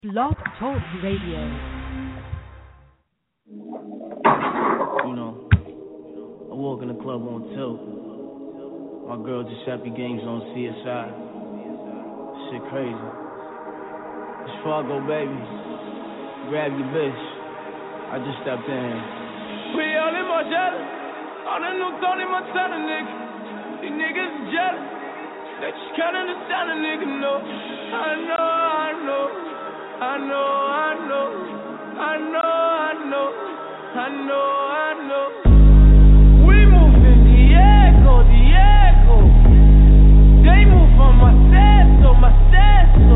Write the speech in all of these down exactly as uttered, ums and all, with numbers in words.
Blog Talk Radio. You know, I walk in the club on tilt. My girl Giuseppe Games on C S I. Shit crazy. It's Fargo, baby. Grab your bitch. I just stepped in. We all in Margiela. On a new Tony Montana, nigga. These niggas is jealous. They just can't understand a nigga, no. I know, I know. I know, I know, I know, I know, I know, I know. We move in Diego, Diego. They move on my sesto, my sesto.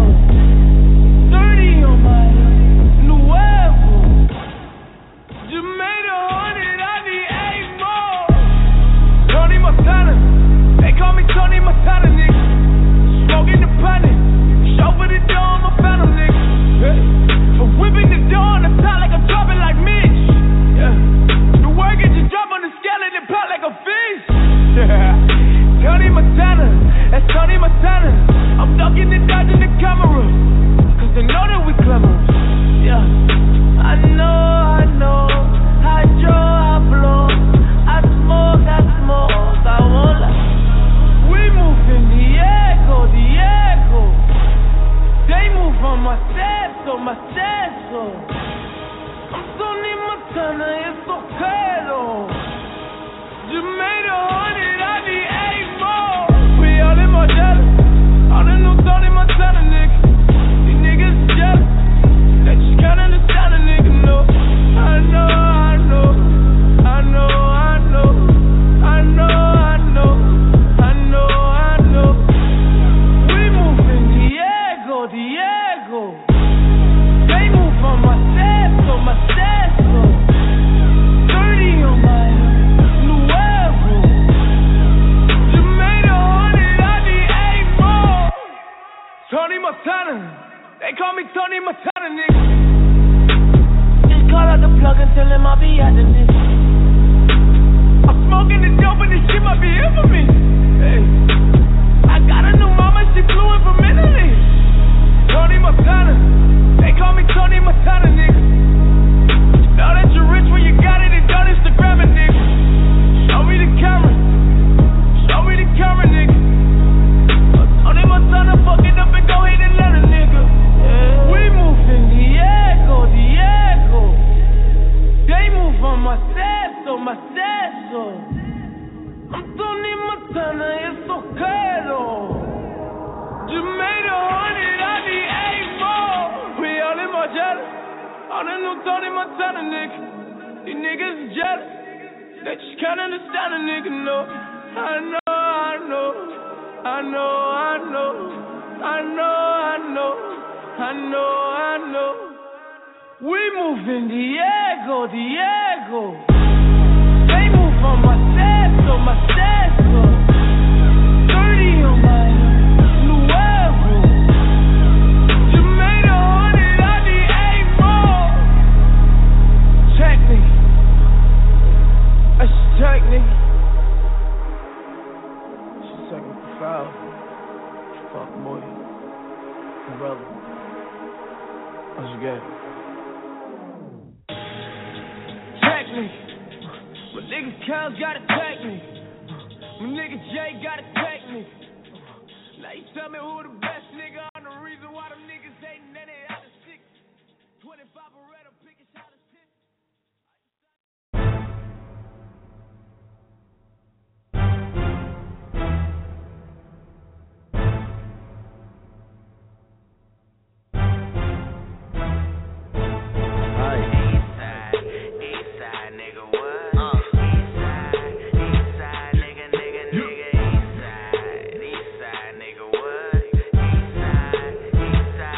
thirty on my nuevo. Just made a hundred, I need eight more. Tony Montana, they call me Tony Montana, nigga. Smoking the planet, chauffeur the door, I'm a phantom, nigga. I'm whipping the door on the top like I'm dropping like Mitch. Yeah. The work is just drop on the scale and it pop like a fish. Yeah. Tony Montana, that's Tony Montana. I'm ducking and dodging the camera, cause they know that we clever. Yeah. I know, I know. I draw, I blow. I smoke, I smoke. I won't lie. We move in Diego, Diego. They move on my sesto, my sesto. I'm Tony Montana, it's okay though. Just made a hundred, I need eight more. We all in Margiela. On a new Tony Montana, nigga. These niggas is jealous. They just can't understand a nigga, no. I know, I know. I know, I know. I know, I know. I know, I know. We move in Diego, Diego. They move on my sesto, my sesto. thirty on my nuevo. Just made a hundred, I need eight more. Tony Montana, they call me Tony Montana, nigga. Just call out the plug and tell him I'll be at the nigga. I'm smoking the dope and this shit might be here for me. Hey, I got a new mama, she flew in from Italy. Tony Montana, they call me Tony Montana, nigga. Know that you're rich when you got it and don't Instagram it, nigga. Show me the camera, show me the camera, nigga. Tony Montana, fuck it up and go hit Atlanta, nigga. Yeah. We move in Diego, Diego. They move on my sesto, my sesto. I'm Tony Montana, it's okay though. Just made a hundred, I need eight more. We all in Margiela. On a new Tony Montana, nigga. These niggas is jealous. They just can't understand a nigga, no. I know, I know. I know, I know. I know, I know. I know, I know. We move in Diego, Diego. They move on my sesto, my sesto. thirty on my nuevo. Just made a hundred, I need eight more. Check me. That's check me. She's second for foul. Fuck boy. Brother. What you got? Check me. My nigga Cal gotta check me. My nigga Jay gotta check me. Now you tell me who the best nigga on the reason why them niggas ain't none out of six. twenty-five Beretta, pick a shot of six. East side, nigga, what? East side, east side.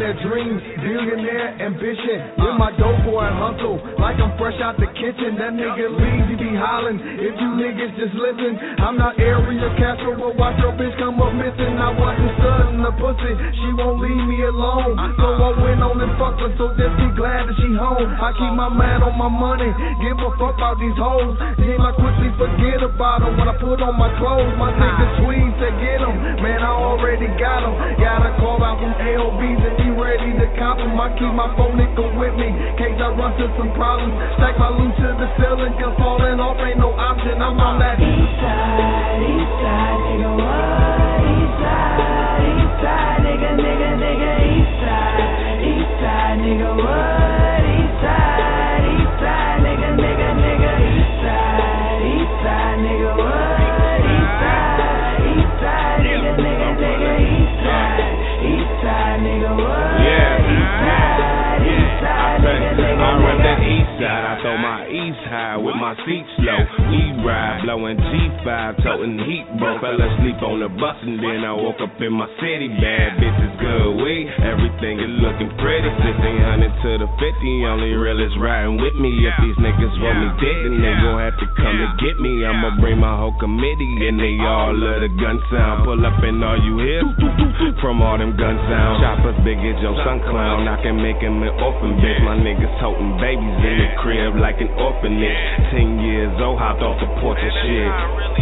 Millionaire dreams, billionaire ambition. With my dope boy hustle, like I'm fresh out the kitchen. That nigga leaves, he be hollering. If you niggas just listen, I'm not area Castro, but watch your bitch come up missing. I wasn't studying the pussy, she won't leave me alone. So I went on and fucked her, so just be glad that she home. I keep my mind on my money, give a fuck about these hoes. Then I quickly forget about them when I put on my clothes. My nigga Tweed said get them, man I already got them. Got a call out from A O Bs and he ready to cop them. I keep my phone nigga with me, case I run to some problems. Stack my loot to the ceiling, cause falling off ain't no option. I'm on that east side, east side, nigga what? East side, east side, nigga, nigga, nigga, east side, east side, nigga what? East side, east side, nigga, nigga, nigga, east side, east side, nigga what? East side, east side, nigga, nigga, nigga, east side, east side, nigga what? Yeah, east side, east side, nigga, nigga, I rep that east side. I throw my east high with my seats low. We ride, blowing G five, toting heat, bro. Fell asleep on the bus and then I woke up in my city. Bad bitches, good weed, everything is looking pretty. Sixteen hundred to the fifty, only real is riding with me. If these niggas want me dead, then they gon' have to come and get me. I'ma bring my whole committee and they all love the gun sound. Pull up and all you hear from all them gun sounds. Choppers big as your son clown, I can make him an orphan bitch. My niggas toting babies in the crib like an orphanage. Ten years old, hopped off the porch and shit.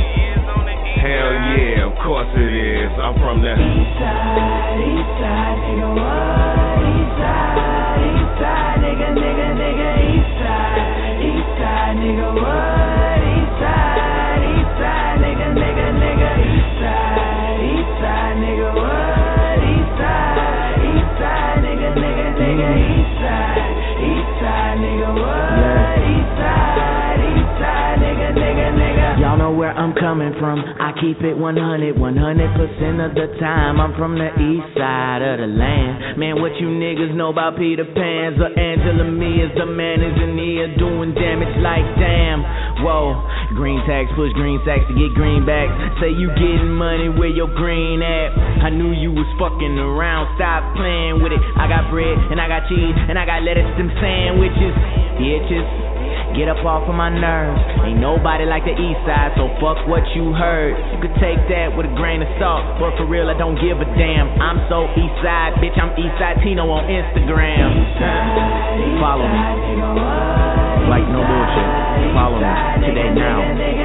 Hell yeah, of course it is. I'm from the east side, east side, nigga what? East side, east side, nigga, nigga, nigga, east side, east side, nigga what? East side, east side, nigga, nigga, nigga, east side, east side, nigga what? East side, east side, nigga, nigga, nigga, east side, east side, nigga what? East side, east side, nigga, nigga, nigga. Y'all know where I'm coming from. I keep it one hundred, one hundred percent of the time. I'm from the east side of the land. Man, what you niggas know about Peter Pan's or Angela Mia's? The man is in here doing damage like damn. Whoa, green tags push green sacks to get greenbacks. Say you getting money where your green at. I knew you was fucking around, stop playing with it. I got bread and I got cheese and I got lettuce and sandwiches. Bitches, get up off of my nerves. Ain't nobody like the east side, so fuck what you heard. You could take that with a grain of salt, but for real I don't give a damn. I'm so east side, bitch, I'm east side Tino on Instagram. Follow me, like no bullshit. Follow me today now.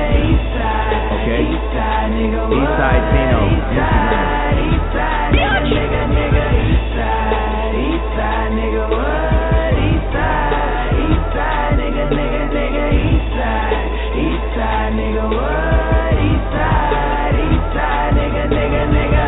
Okay? East side Tino, Instagram. Bitch! East side, east side, nigga what? East side, east side, nigga, nigga, nigga, east side, east side, nigga what? East side, east side, nigga, nigga, nigga.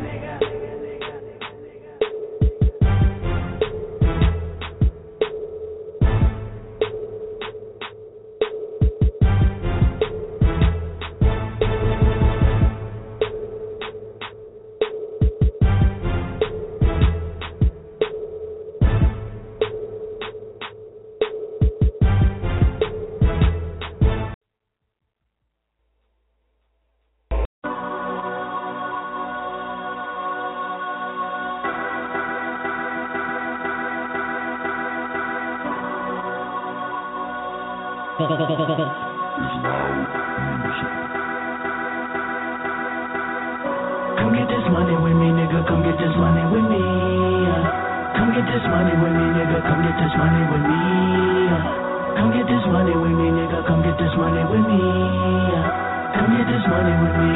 Come get this money with me, nigga, come get this money with me. Come get this money with me, nigga, come get this money with me. Come get this money with me, nigga, come get this money with me. Come get this money with me.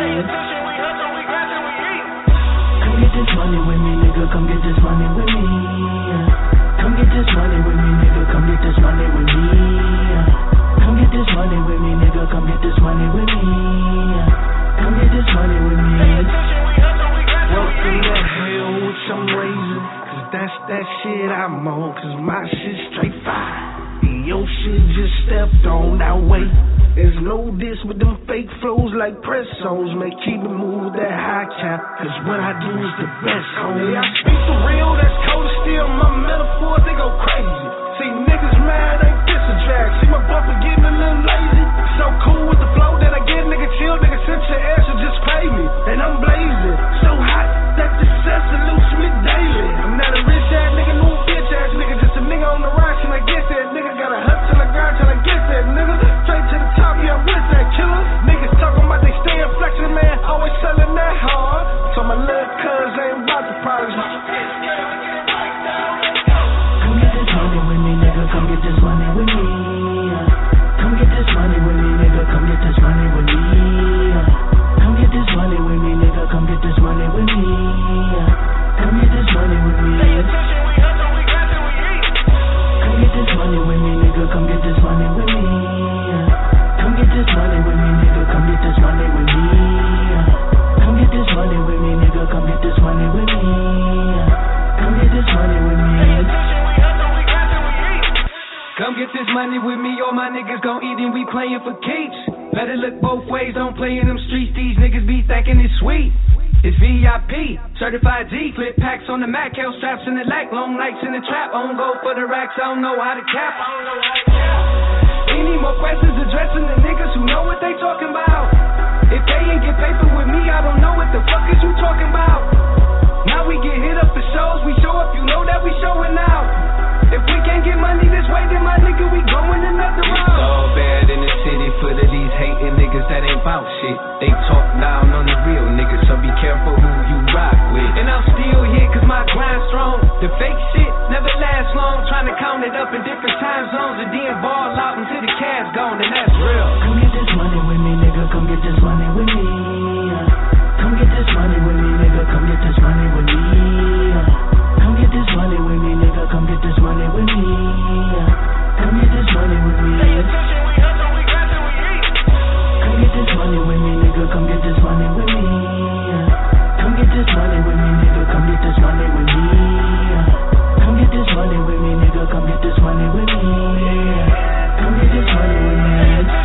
Come get this money with me, nigga, come get this money with me. Come get this money with me, nigga, come get this money with me. Come get this money with me, nigga, come get this money with me. Come get this money with me. Welcome to hell with some razor, cause that's that shit I'm on, cause my shit straight fire. And your shit just stepped on that way. There's no diss with them fake flows like press songs, man, keep it move that high cap, cause what I do is the best, homie. I speak for real, that's cold still, my metaphors, they go crazy. See niggas mad, ain't this a drag, see my bumper getting a little lazy. So cool with the flow that I get, nigga chill, nigga sent your ass and just pay me. And I'm blazing, so hot that the cess salutes me daily. I'm not a rich ass money with me, all my niggas gon' eat and we playin' for keeps. Let it look both ways, don't play in them streets, these niggas be thinking it's sweet. It's V I P, certified G, flip packs on the Mac, hell straps in the lack, long nights in the trap, on go for the racks, I don't know how to cap. Any more questions addressing the niggas who know what they talking about? If they ain't get paper with me, I don't know what the fuck is you talking about. Now we get hit up for shows, we show up, you know that we showing out. If we can't get money this way, then my nigga, we going another route. It's all bad in the city full of these hating niggas that ain't bout shit. They talk down on the real niggas, so be careful who you rock with. And I'm still here cause my grind strong. The fake shit never lasts long. Trying to count it up in different time zones and then ball out until the cash gone, and that's real. Come get this money with me, nigga, come get this money with me. Come get this money with me, nigga, come get this money with me. Come get this money with me, nigga, come get this money with me. Come get this money with me. Pay attention, we hustle, we grind till we eat. Come get this money with me, nigga, come get this money with me. Come get this money with me, nigga, come get this money with me. Come get this money with me, nigga, come get this money with me. Come get this money with me.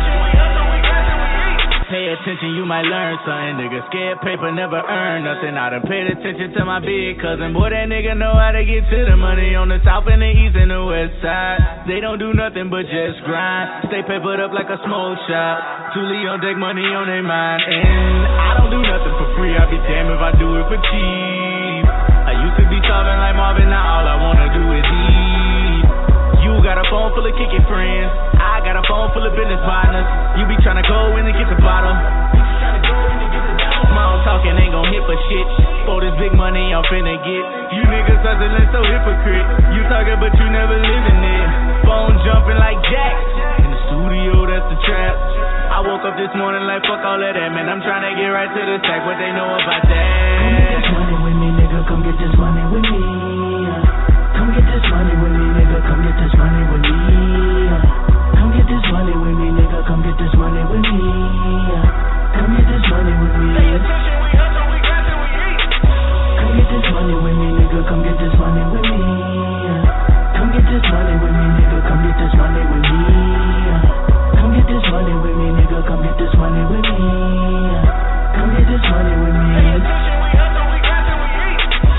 Pay attention, you might learn something. Nigga scared paper never earn nothing. I done paid attention to my big cousin. Boy, that nigga know how to get to the money on the south and the east and the west side. They don't do nothing but just grind. Stay papered up like a smoke shop. Truly on deck, money on their mind. And I don't do nothing for free. I'd be damned if I do it for cheap. I used to be starving like Marvin. Now all I wanna do is eat. You got a phone full of kicking friends. I got a phone full of business partners. You be tryna go in and get the bottle. Small talking ain't gon' hit for shit. For this big money I'm finna get. You niggas hustling so hypocrite. You talking but you never living it. Phone jumping like Jack. In the studio, that's the trap. I woke up this morning like fuck all of that, man. I'm tryna get right to the sack. What they know about that? Come get this money with me, nigga. Come get this money with me. Come get this money with me, nigga. Come get this money with me. Come get this money with me, nigga. Come get this money with me. Come get this money with me. Pay attention, we hustle, we grind till we eat. Come get this money with me, nigga. Come get this money with me. Come get this money with me, nigga. Come get this money with me. Come get this money with me, nigga. Come get this money with me. Come get this money with me. Pay attention, we hustle, we grind till we eat.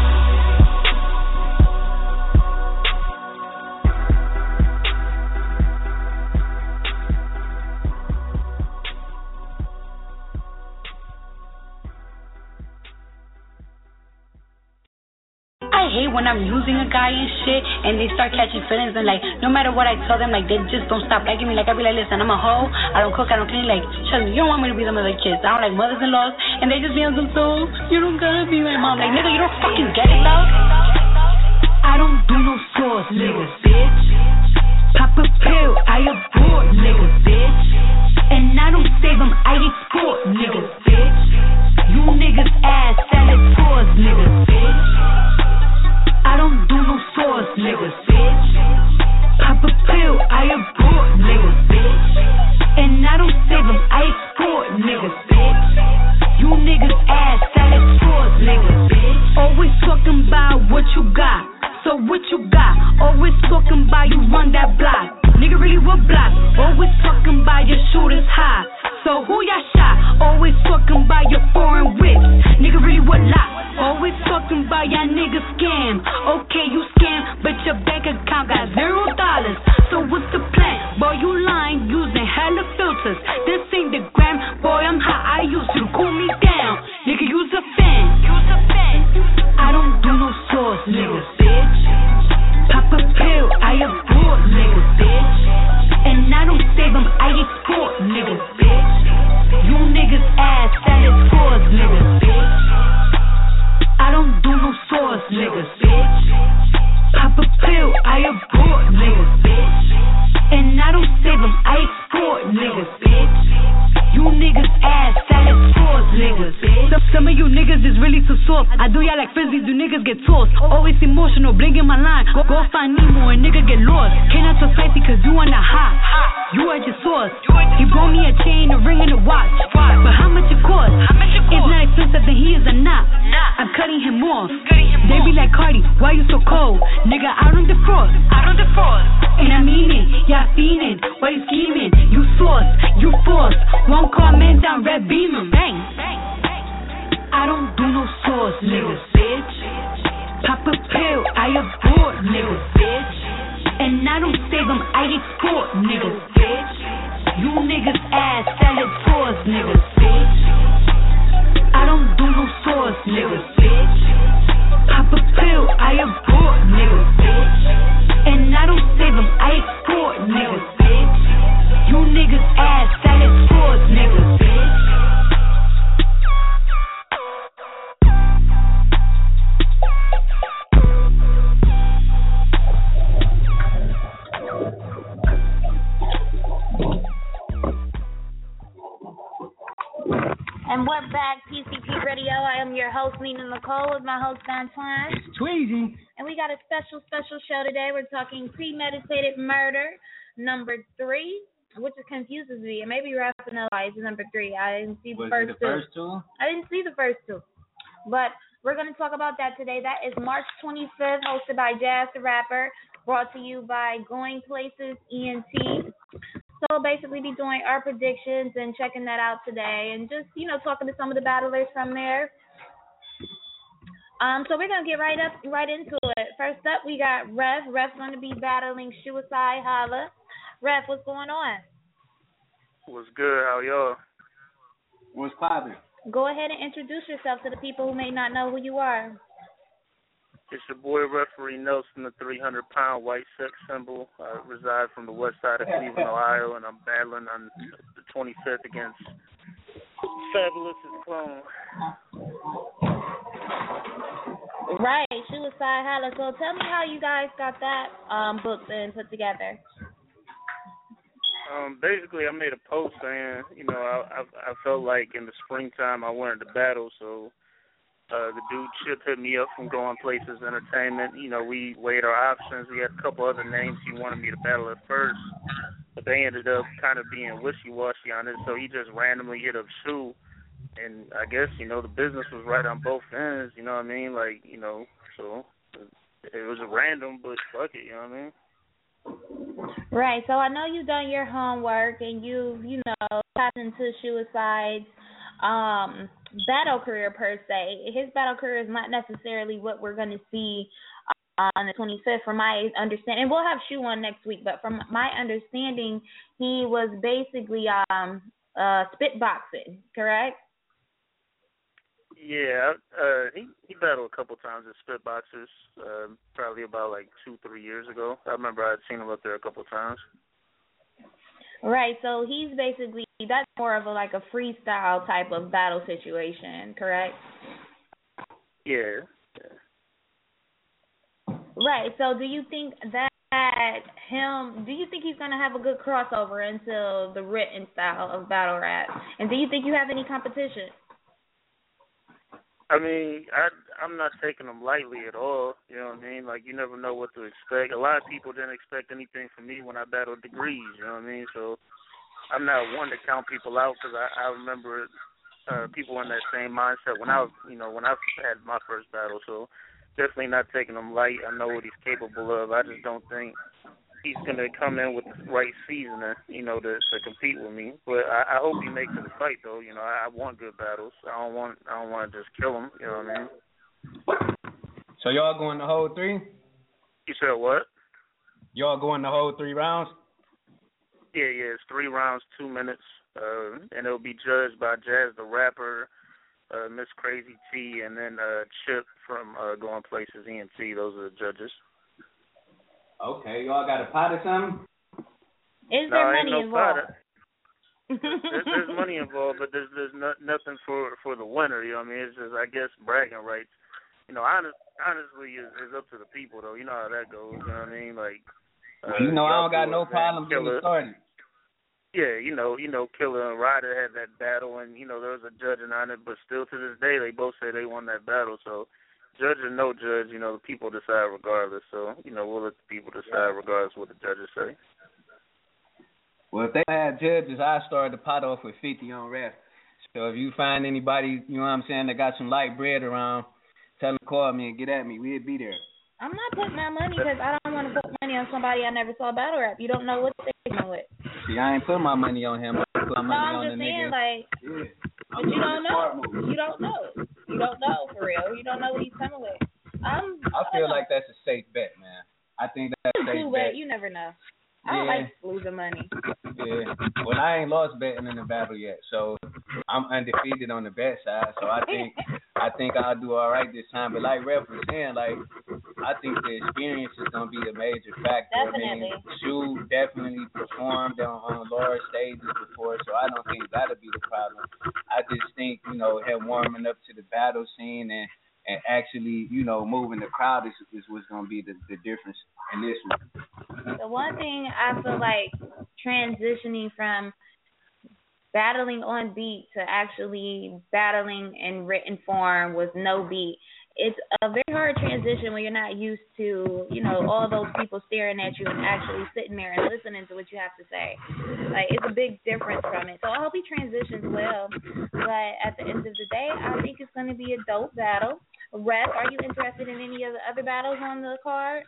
I hate when I'm using a guy and shit and they start catching feelings and like no matter what I tell them, like they just don't stop liking me. Like I be like, listen, I'm a hoe, I don't cook, I don't clean, like trust me, you don't want me to be them other kids. I don't like mothers-in-laws and they just be on some so you don't gotta be my mom. Like nigga, you don't fucking get it, love. I don't do no sauce, nigga, bitch. Pop a pill, I abort, nigga, bitch. And I don't save them, I export, nigga, bitch. You niggas ass salad tours, nigga, bitch. I don't do no sauce, nigga, bitch. Pop a pill, I abort, nigga, bitch. And I don't save them, I export, nigga, bitch. You niggas ass salad tours, nigga, bitch. Always talking about what you got. So what you got? Always talking about you run that block. Nigga really what block? Always talking about your shooters high. So who y'all shot? Always talking about your foreign whips. Nigga really what lock? Always talking about y'all niggas scam. Okay, you scam, but your bank account got zero dollars. So what's the plan? Boy, you lying, using hella filters. This ain't the gram, boy, I'm hot, I used to cool me down. Nigga, use a fan. Use a fan. I don't do no sauce, nigga, bitch. Pop a pill, I abort, nigga, bitch. And I don't save them, I export, nigga, bitch. You niggas ass salad tours, nigga, bitch. I don't do no sauce, nigga, bitch. Pop a pill, I abort, nigga, bitch. And I don't save them, I export, nigga, bitch. You niggas ass salad tours, nigga, bitch. Some, some of you niggas is really too soft. I do y'all like frisbees, you niggas get tossed. Always emotional, blinking my line. Go, go find Nemo and nigga get lost. Can't not so spicy cause you on the hot. You at your source. He brought me a chain, a ring and a watch. But how much it cost? It's not expensive, then he is a knot. I'm cutting him off. They be like, Cardi, why you so cold? Nigga, I don't defrost. I don't defrost. And I mean it. Y'all fiendin', why you scheming? You sauce, you force. One car man down, red beaming. Bang. I don't do no sauce, niggas, bitch. Pop a pill, I abort, niggas, bitch. And I don't save them, I export, niggas, bitch. You niggas ass, salad tours, niggas, bitch. I don't do no sauce, niggas, bitch. Pop a pill, I abort, niggas, bitch. And I don't save them, I export, niggas, bitch. You niggas ass, salad tours, niggas, bitch. And we're back, P C P Radio. I am your host, Nina Nicole, with my host, Antoine. It's Tweezy. And we got a special, special show today. We're talking premeditated murder, number three, which confuses me. And maybe Rationalize is number three. I didn't see the, Was first, it the two. first two. I didn't see the first two. But we're going to talk about that today. That is March twenty-fifth, hosted by Jazz the Rapper, brought to you by Going Places E N T. So basically be doing our predictions and checking that out today and just, you know, talking to some of the battlers from there. Um, so we're going to get right up, right into it. First up, we got Ref. Ref's going to be battling Suicide Holla. Ref, what's going on? What's good? How y'all? What's poppin'? Go ahead and introduce yourself to the people who may not know who you are. It's your boy, Referee Nelson, the three hundred pound white sex symbol. I reside from the west side of Cleveland, Ohio, and I'm battling on the twenty-fifth against Fabulous's clone. Right, Suicide Holla. So tell me how you guys got that um, booked and put together. Um, basically, I made a post saying, you know, I, I, I felt like in the springtime I wanted to battle, so uh, the dude Chip hit me up from Going Places Entertainment. You know, we weighed our options. We had a couple other names he wanted me to battle at first, but they ended up kind of being wishy-washy on it, so he just randomly hit up Shu, and I guess, you know, the business was right on both ends, you know what I mean? Like, you know, so it was a random, but fuck it, you know what I mean? Right, so I know you've done your homework and you, you know, tapped into Suicide's um, battle career per se. His battle career is not necessarily what we're going to see uh, on the twenty-fifth, from my understanding. And we'll have Shu on next week, but from my understanding, he was basically um, uh, spitboxing, correct? Yeah, uh, he he battled a couple times at Spitboxers, uh, probably about like two, three years ago. I remember I'd seen him up there a couple times. Right, so he's basically, that's more of a like a freestyle type of battle situation, correct? Yeah. yeah. Right, so do you think that him, do you think he's going to have a good crossover into the written style of battle rap? And do you think you have any competition? I mean, I, I'm not taking them lightly at all, you know what I mean? Like, you never know what to expect. A lot of people didn't expect anything from me when I battled Degrees, you know what I mean? So I'm not one to count people out because I, I remember uh, people in that same mindset when I, you know, when I had my first battle. So definitely not taking him light. I know what he's capable of. I just don't think he's going to come in with the right seasoning, you know, to, to compete with me. But I, I hope he makes it a fight, though. You know, I, I want good battles. I don't want I don't want to just kill him, you know what I mean? So y'all going the whole three? You said what? Y'all going the whole three rounds? Yeah, yeah, it's three rounds, two minutes, uh, and it'll be judged by Jazz the Rapper, uh, Miss Crazy T, and then uh, Chip from uh, Going Places E N T. Those are the judges. Okay, y'all got a pot or something? Is no, there ain't money no involved? Pot. there's, there's money involved, but there's there's no, nothing for for the winner. You know what I mean? It's just, I guess, bragging rights. You know, honest, honestly, it's, it's up to the people, though. You know how that goes. You know what I mean? Like, uh, you know, I don't got no problems with it starting. Yeah, you know, you know, Killer and Ryder had that battle, and you know there was a judging on it, but still to this day, they both say they won that battle. So, judge or no judge, you know, the people decide regardless. So, you know, we'll let the people decide regardless of what the judges say. Well, if they had judges, I started the pot off with fifty on ref. So if you find anybody, you know what I'm saying, that got some light bread around, tell them to call me and get at me. We'll be there. I'm not putting my money because I don't want to put money money on somebody I never saw battle rap. You don't know what they're coming with. See, I ain't put my money on him. I put my No, money I'm on just the saying, nigga. like, Yeah. but you don't know. You don't know. You don't know for real. You don't know what he's coming with. I'm, I feel like that's a safe bet, man. I think that's a safe Too bet. bet. You never know. I don't Yeah. like losing money. Yeah. Well, I ain't lost betting in the battle yet, so I'm undefeated on the bet side. So I think I think I'll do all right this time. But like Ref was saying, like I think the experience is gonna be the major factor. Definitely. I mean, Shu definitely performed on, on large stages before, so I don't think that'll be the problem. I just think you know him warming up to the battle scene and. And actually, you know, moving the crowd is, is what's going to be the, the difference in this one. The one thing I feel like transitioning from battling on beat to actually battling in written form with no beat, it's a very hard transition when you're not used to, you know, all those people staring at you and actually sitting there and listening to what you have to say. Like, it's a big difference from it. So I hope he transitions well. But at the end of the day, I think it's going to be a dope battle. Ref, are you interested in any of the other battles on the card?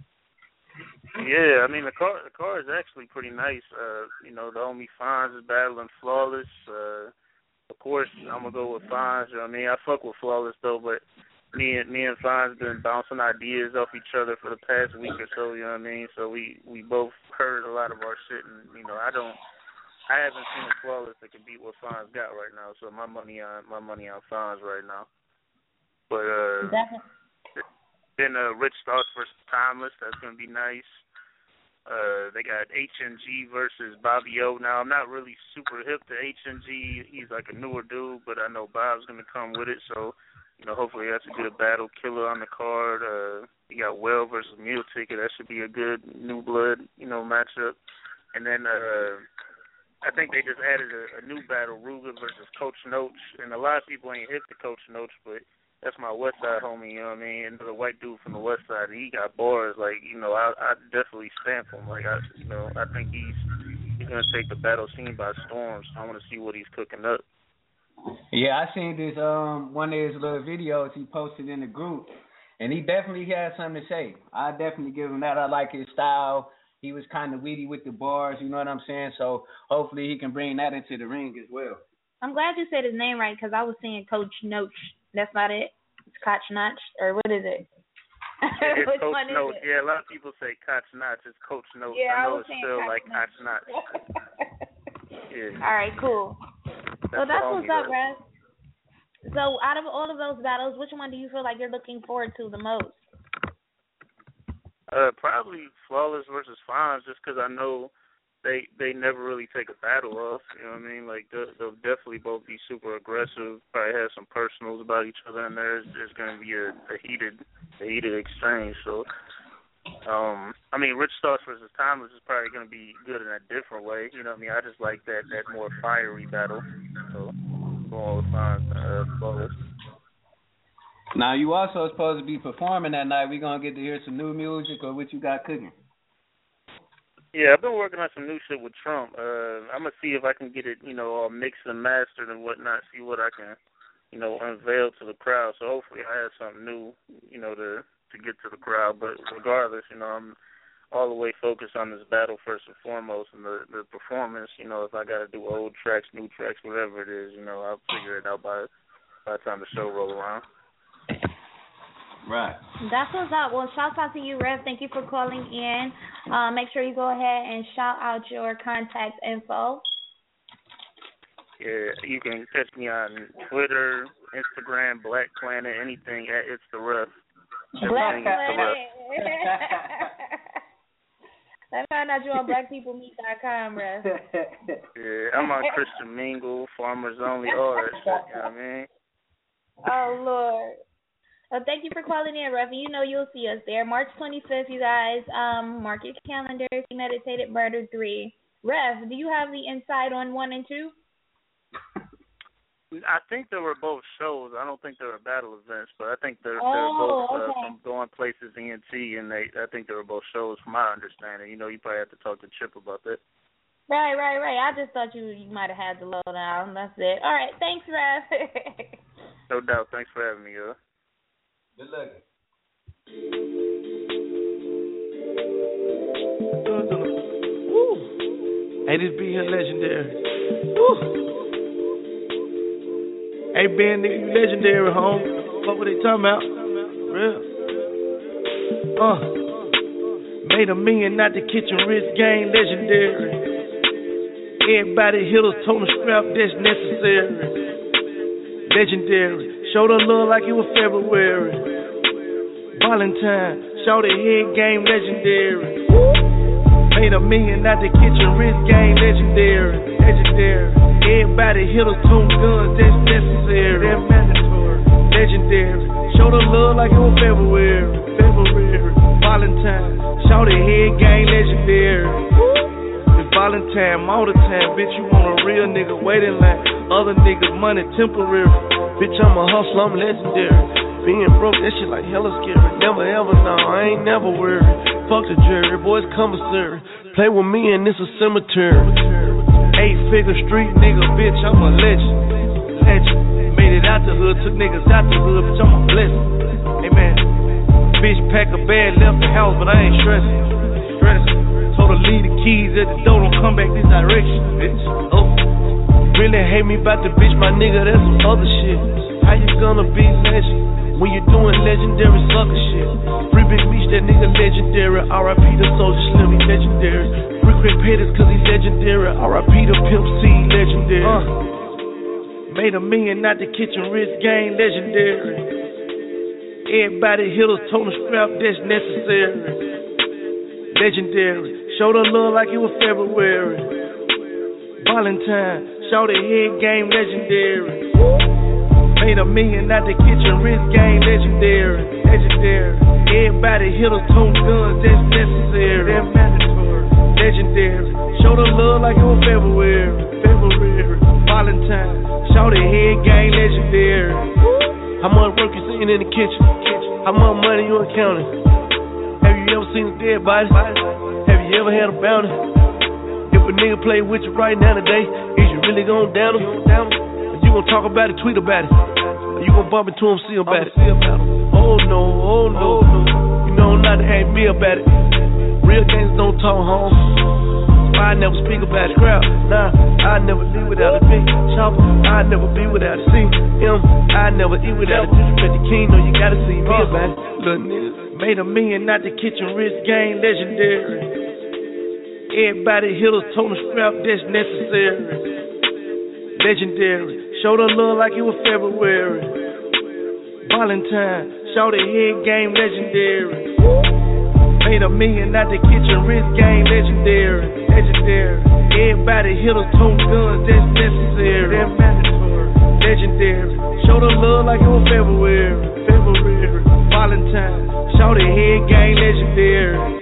Yeah, I mean the card the card is actually pretty nice. Uh, you know, the homie Fonz is battling Flawless. Uh, of course, I'm gonna go with Fonz. You know what I mean, I fuck with Flawless though, but me and me and Fonz been bouncing ideas off each other for the past week or so. You know what I mean? So we we both heard a lot of our shit, and you know, I don't. I haven't seen a Flawless that can beat what Fonz got right now. So my money on my money on Fonz right now. But uh, then uh, Rich Starks versus Timeless. That's gonna be nice. Uh, they got H N G versus Bobby O. Now I'm not really super hip to H N G. He's like a newer dude, but I know Bob's gonna come with it. So you know, hopefully that's a good battle. Killer on the card. Uh, you got Well versus Meal Ticket. That should be a good new blood, you know, matchup. And then uh, I think they just added a, a new battle, Ruger versus Coach Noach. And a lot of people ain't hip to Coach Noach, but that's my West Side homie, you know what I mean? Another white dude from the West Side. He got bars, like, you know, I I definitely stamp him. Like, I, you know, I think he's he's gonna take the battle scene by storm. So I want to see what he's cooking up. Yeah, I seen this um one of his little videos he posted in the group, and he definitely had something to say. I definitely give him that. I like his style. He was kind of witty with the bars, you know what I'm saying? So hopefully he can bring that into the ring as well. I'm glad you said his name right because I was saying Coach Noach. That's not it. It's Koch Notch, or what is it? It's Which Coach one is Noach. it? Yeah, a lot of people say Koch Notch. It's Coach Noach. Yeah, I I know was it's saying still Koch like Koch Notch. Yeah. All right, cool. That's So that's what's up, though. Raz. So out of all of those battles, which one do you feel like you're looking forward to the most? Uh, probably Flawless versus Fonz, just because I know they they never really take a battle off. You know what I mean? Like they'll, they'll definitely both be super aggressive. Probably have some personals about each other in there. It's just going to be a, a heated a heated exchange. So, um, I mean, Rich Starks versus Timeless is probably going to be good in a different way. You know what I mean? I just like that that more fiery battle. So, going with Fonz, uh, Flawless. Now, you also supposed to be performing that night. We going to get to hear some new music or what you got cooking? Yeah, I've been working on some new shit with Trump. Uh, I'm going to see if I can get it, you know, all mixed and mastered and whatnot, see what I can, you know, unveil to the crowd. So hopefully I have something new, you know, to, to get to the crowd. But regardless, you know, I'm all the way focused on this battle first and foremost, and the, the performance, you know, if I got to do old tracks, new tracks, whatever it is, you know, I'll figure it out by, by the time the show roll around. Right. That's what's up. Well, shout out to you, Rev. Thank you for calling in. Uh, make sure you go ahead and shout out your contact info. Yeah, you can catch me on Twitter, Instagram, Black Planet, anything at It's the Rev. Black Planet. Let me find out you on black people meet dot com, Rev. Yeah, I'm on Christian Mingle, Farmers Only, all that shit, you know what I mean? Oh, Lord. Well, thank you for calling in, Rev. You know you'll see us there. March twenty-fifth, you guys. Um, mark your calendars. Premeditated Murder three. Rev, do you have the insight on one and two? I think they were both shows. I don't think they were battle events, but I think they're, oh, they're both uh, okay. from Going Places E N T, and they I think they were both shows from my understanding. You know, you probably have to talk to Chip about that. Right, right, right. I just thought you you might have had the lowdown. That's it. All right, thanks, Rev. No doubt. Thanks for having me, yo. Good luck. Hey, this be here legendary. Woo. Hey, Ben, nigga, you legendary, home. Fuck what they talking about? Real. Uh. Made a million out the kitchen, wrist game, legendary. Everybody hit us, told them strap, that's necessary. Legendary. Showed her love like it was February. Valentine. Showed the head game, legendary. Made a million out the kitchen, wrist game, legendary. Legendary. Everybody hit us, two guns, that's necessary. That's mandatory. Legendary. Showed her love like it was February. February. Valentine. Showed the head game, legendary. Valentine, all the time, bitch, you want a real nigga waiting line. Other niggas, money temporary. Bitch, I'm a hustler, I'm legendary. Being broke, that shit like hella scary. Never ever, no, I ain't never worried. Fuck the jury, boys commissary. Play with me and this a cemetery. Eight figure street nigga, bitch, I'm a legend. Legend. Made it out the hood, took niggas out the hood, bitch, I'm a blessing. Amen. Bitch, pack a bag, left the house, but I ain't stressing. Stressing. Told her leave the keys at the door, don't come back this direction, bitch. Oh, really hate me about the bitch, my nigga, that's some other shit. How you gonna be legend when you doing legendary sucker shit? Free Big Meech, that nigga legendary. R I P the Soldier Slim, he legendary. Rick Rick Pettis, cause he legendary. R I P the Pimp C, legendary. Uh, made a million out the kitchen, wrist game, legendary. Everybody hit us, told them strap, that's necessary. Legendary. Showed her love like it was February. Valentine. Showed the head game, legendary. Made a million out the kitchen, wrist game, legendary. Legendary. Everybody hit us, two guns, that's necessary. That's mandatory. Legendary. Showed her love like it was February. February. Valentine. Showed the head game, legendary. How much work you seen in the kitchen? How much money you accounting? Have you ever seen a dead body? Have you ever had a bounty? If a nigga play with you right now today, is you really gon' down him? You gon' talk about it, tweet about it? Or you gon' bump into him, see about it? Oh no, oh no, you know not to ask me about it. Real gangsters don't talk home. I never speak about it. Crowd, nah, I never leave without a big chopper. I never be without a C M. I never eat without a disrespect the king. No, you gotta see me about it, little nigga. Made a million out the kitchen, wrist game, legendary. Everybody hit us, told them strap, that's necessary. Legendary. Showed her love like it was February. Valentine. Showed the head game, legendary. Made a million out the kitchen, wrist game, legendary. Legendary. Everybody hit us, two guns, that's necessary. That's mandatory. Legendary. Showed her love like it was February. February. Valentine. Showed the head game, legendary.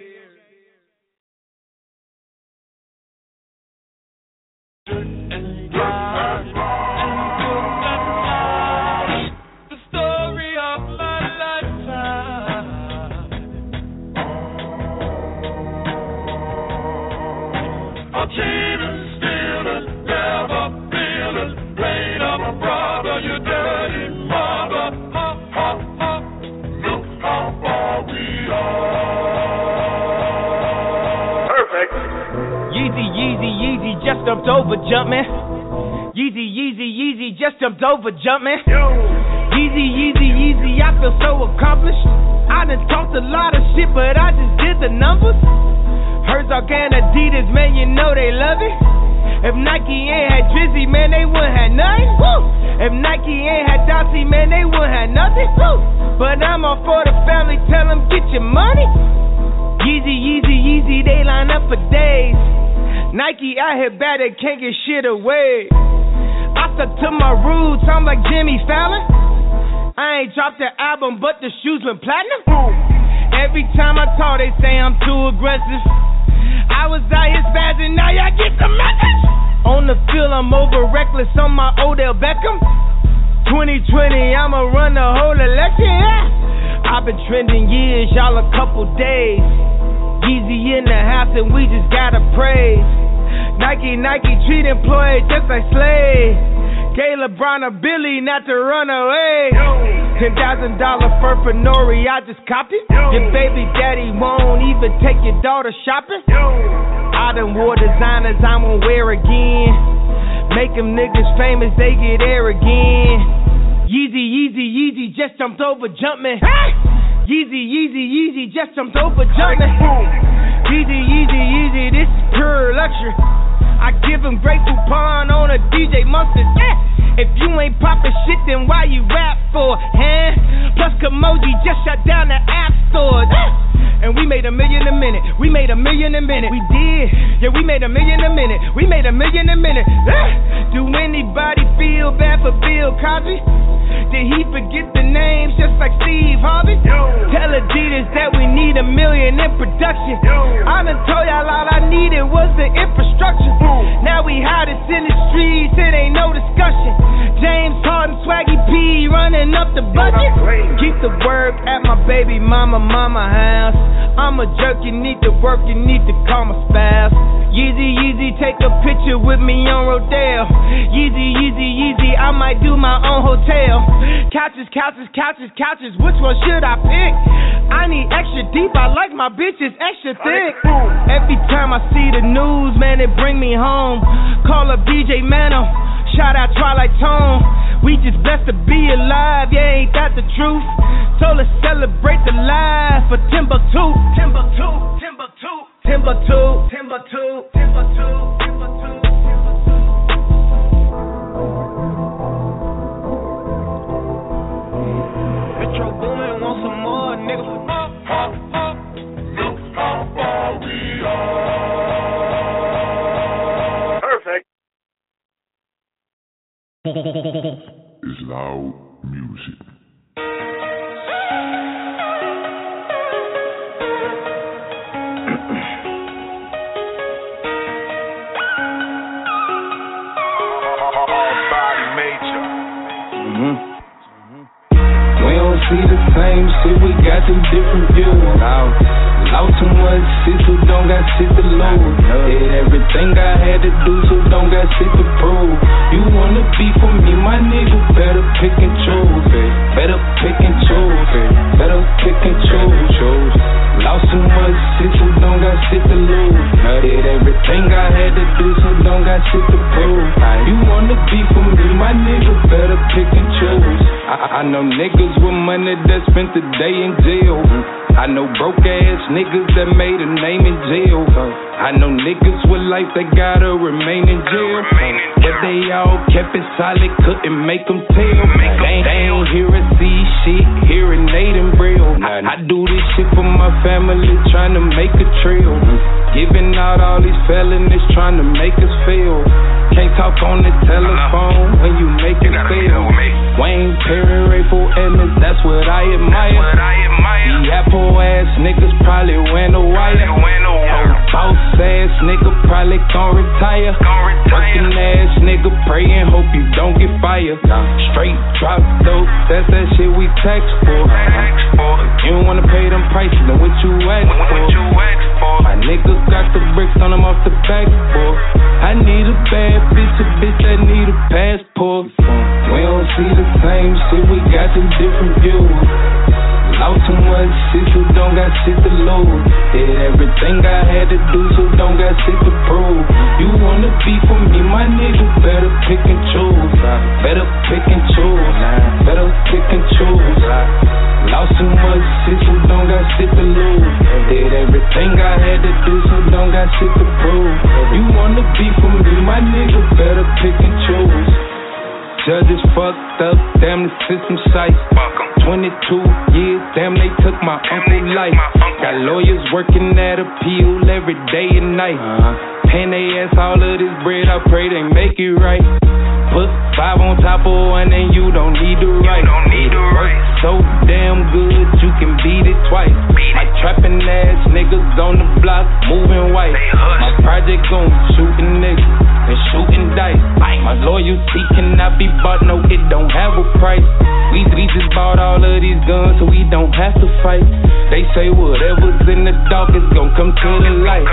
Just jumped over, jumpin'. Yeezy, Yeezy, Yeezy, just jumped over, jumpin'. Yeezy, Yeezy, Yeezy, I feel so accomplished. I done talked a lot of shit, but I just did the numbers. Herzog and Adidas, man, you know they love it. If Nike ain't had Drizzy, man, they wouldn't have nothing. Woo! If Nike ain't had Dossie, man, they wouldn't have nothing. Woo! But I'm all for the family, tell them get your money. Yeezy, Yeezy, Yeezy, they line up for days. Nike out here bad, they can't get shit away. I stuck to my roots, I'm like Jimmy Fallon. I ain't dropped the album, but the shoes went platinum. Every time I talk, they say I'm too aggressive. I was out here spazzing, now y'all get the message. On the field, I'm over reckless on my Odell Beckham. twenty twenty, I'ma run the whole election, yeah. I've been trending years, y'all a couple days. Yeezy in the house and we just gotta praise. Nike, Nike treat employees just like slaves. Gay LeBron or Billy not to run away. Ten thousand dollar fur for Nori, I just copped it. Your baby daddy won't even take your daughter shopping. I done wore designers I won't wear again. Make them niggas famous, they get air again. Yeezy, Yeezy, Yeezy, just jumped over Jumpman. Yeezy, Yeezy, Yeezy, just jumped over Jumpman. Yeezy, Yeezy, Yeezy, this is pure luxury. I give him Grateful Pond on a D J Mustard. If you ain't poppin' shit, then why you rap for, huh? Plus Kamoji just shut down the app stores. And we made a million a minute. We made a million a minute. We did. Yeah, we made a million a minute. We made a million a minute. Do anybody feel bad for Bill Cosby? Did he forget the names just like Steve Harvey? Yo. Tell Adidas that we need a million in production. Yo. I done told y'all all I needed was the infrastructure. Ooh. Now we hottest in the streets, it ain't no discussion. James Harden, Swaggy P running up the budget. Keep the work at my baby mama, mama house. I'm a jerk, you need to work, you need to call my spouse. Yeezy, Yeezy, take a picture with me on Rodale. Yeezy, Yeezy, Yeezy, I might do my own hotel. Couches, couches, couches, couches, which one should I pick? I need extra deep, I like my bitches extra thick. Every time I see the news, man, it bring me home. Call up D J Mano, shout out Twilight Tone. We just blessed to be alive, yeah, ain't that the truth? So let's celebrate the life for Timbuktu. Timbuktu, Timbuktu, Timbuktu, Timbuktu, Timbuktu, Timbuktu. Metro Boomin, want some more, nigga. Look how far we are. Perfect. It's loud music. See the same shit, we got them different views. Loud, loud too much shit, so don't got shit to lose. Did everything I had to do, so don't got shit to prove. You wanna be for me, my nigga, better pick and choose. Better pick and choose. Better pick and choose. Lost too much shit, so don't got shit to lose. Did everything I had to do, so don't got shit to prove. You wanna be for me, my nigga, better pick and choose. I, I know niggas with money that spent the day in jail. I know broke ass niggas that made a name in jail. I know niggas with life that gotta remain in jail. But they all kept it solid, couldn't make them tell. They, they ain't hear or see shit, hearing Nate and Braille. I, I do this shit for my family, trying to make a trail. Giving out all these felonies, trying to make us fail. Can't talk on the telephone when you make it fail. Wayne Perry, Rayful Edmonds, that's what I admire. The Apple ass niggas probably went a wire. Boss ass nigga probably gon' retire. Working ass nigga praying, hope you don't get fired. Straight drop dope, that's that shit we tax for. You don't wanna pay them prices, then what you ask for? My nigga got the bricks on them off the backboard. I need a bad bitch, a bitch that need a passport. We don't see the same shit, we got them different views. Lost too much shit, so don't got shit to lose. Did everything I had to do, so don't got shit to prove. You wanna be for me, my nigga, better pick and choose. Better pick and choose. Better pick and choose. Lost too much shit, so don't got shit to lose. Did everything I had to do, so don't got shit to prove. You wanna be for me, my nigga, better pick and choose. Judges fucked up, damn the system sight. twenty-two years, damn they took my uncle's life. Got lawyers working at appeal every day and night. Paying they ass all of this bread, I pray they make it right. Put five on top of one and you don't need to write. It works so damn good, you can beat it twice. My trapping ass niggas on the block, moving white. My project gon' shooting niggas and shooting dice. My loyalty cannot be bought, no, it don't have a price. We, we just bought all of these guns, so we don't have to fight. They say whatever's in the dark is gon' come to the light.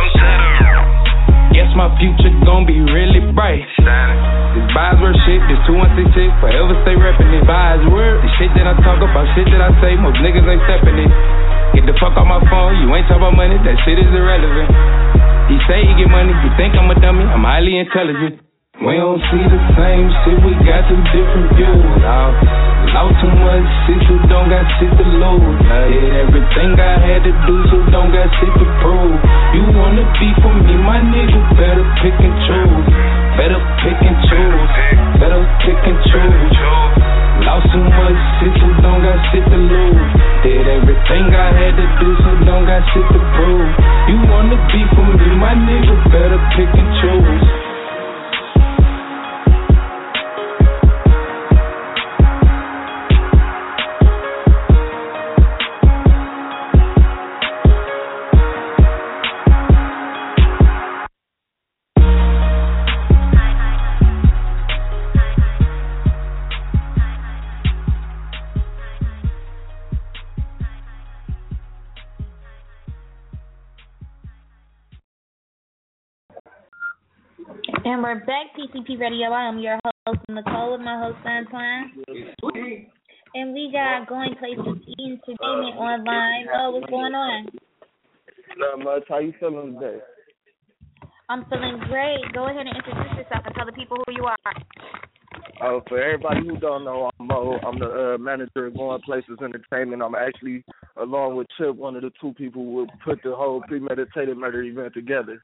Guess my future gon' be really bright. This buys word shit, this two one six six, forever stay reppin' it. Buys word, the shit that I talk about, shit that I say, most niggas ain't steppin' it. Get the fuck off my phone, you ain't talk about money, that shit is irrelevant. He say he get money, you think I'm a dummy? I'm highly intelligent. We don't see the same shit, we got two different views. Now, lost too much shit, so don't got shit to lose. Did everything I had to do, so don't got shit to prove. You wanna be for me, my nigga, better pick and choose. Better pick and choose. Better pick and choose. Lost too much shit, so don't got shit to lose. Did everything I had to do, so don't got shit to prove. You wanna be for me, my nigga, better pick and choose. And we're back, P C P Radio. I am your host, Nicole, with my host, Antoine. And we got Going Places Entertainment online. Oh, what's going on? Not much. How you feeling today? I'm feeling great. Go ahead and introduce yourself and tell the people who you are. Oh, for everybody who don't know, I'm Mo. I'm the uh, manager of Going Places Entertainment. I'm actually, along with Chip, one of the two people who put the whole premeditated murder event together.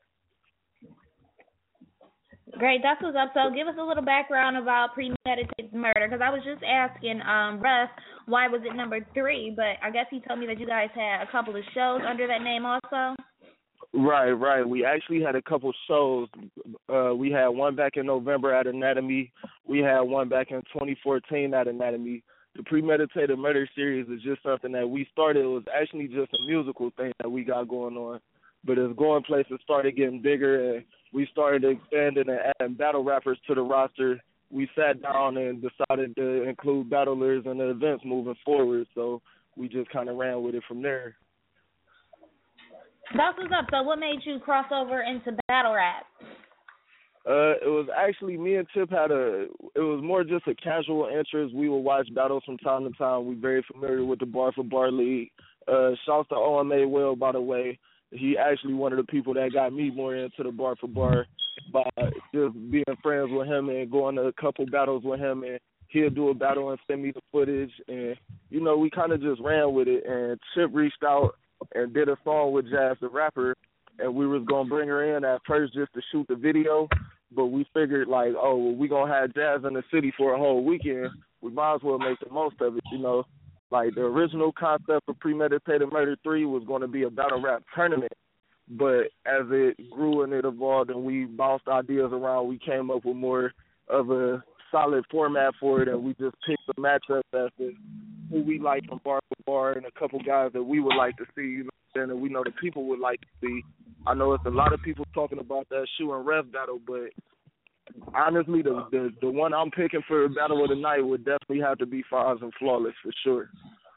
Great, that's what's up. So give us a little background about premeditated murder, because I was just asking um, Russ why was it number three, but I guess he told me that you guys had a couple of shows under that name also. Right, right. We actually had a couple shows. Uh, we had one back in November at Anatomy. We had one back in twenty fourteen at Anatomy. The Premeditated Murder series is just something that we started. It was actually just a musical thing that we got going on. But as Going Places started getting bigger and we started expanding and adding battle rappers to the roster, we sat down and decided to include battlers in the events moving forward. So we just kind of ran with it from there. That's what's up. So what made you cross over into battle rap? Uh, it was actually me and Tip had a, it was more just a casual interest. We would watch battles from time to time. We're very familiar with the Bar for Bar League. Uh, shouts to O M A Will, by the way. He actually one of the people that got me more into the Bar for Bar by just being friends with him and going to a couple battles with him, and he'll do a battle and send me the footage, and you know, we kind of just ran with it. And Chip reached out and did a song with Jazz the Rapper, and we was gonna bring her in at first just to shoot the video, but we figured like, oh, well, we gonna have Jazz in the city for a whole weekend, we might as well make the most of it, you know. Like, the original concept of Premeditated Murder three was going to be a battle rap tournament, but as it grew and it evolved and we bounced ideas around, we came up with more of a solid format for it, and we just picked the matchups as to who we like from bar to bar and a couple guys that we would like to see, you know, and we know the people would like to see. I know it's a lot of people talking about that Shoe and Rev battle, but honestly, the, the the one I'm picking for battle of the night would definitely have to be Fonz and Flawless for sure.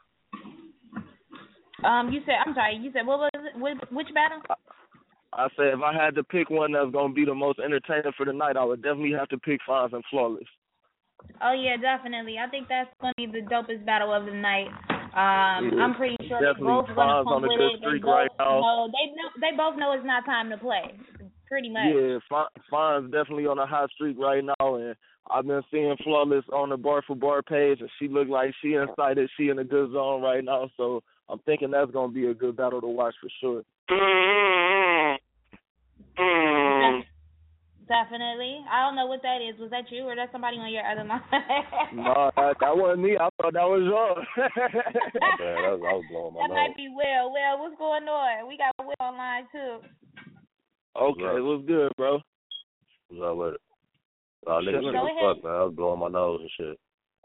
Um, you said I'm sorry. You said what was it? Which, which battle? I, I said if I had to pick one that's gonna be the most entertaining for the night, I would definitely have to pick Fonz and Flawless. Oh yeah, definitely. I think that's gonna be the dopest battle of the night. Um, yeah, I'm pretty sure they both gonna come with it. They both, right know, they know, they both know it's not time to play. Pretty much. Yeah, Fonz definitely on a hot streak right now, and I've been seeing Flawless on the Bar for Bar page, and she look like she excited. She in a good zone right now, so I'm thinking that's gonna be a good battle to watch for sure. Definitely. I don't know what that is. Was that you or that somebody on your other line? No, that, that wasn't me. I thought that was yours. Man, that was, I was blowing my That nose. might be Will. Will, what's going on? We got Will online too. Okay, what's good, bro? What's up with it? Oh, niggas Go sick as ahead. fuck, man. I was blowing my nose and shit.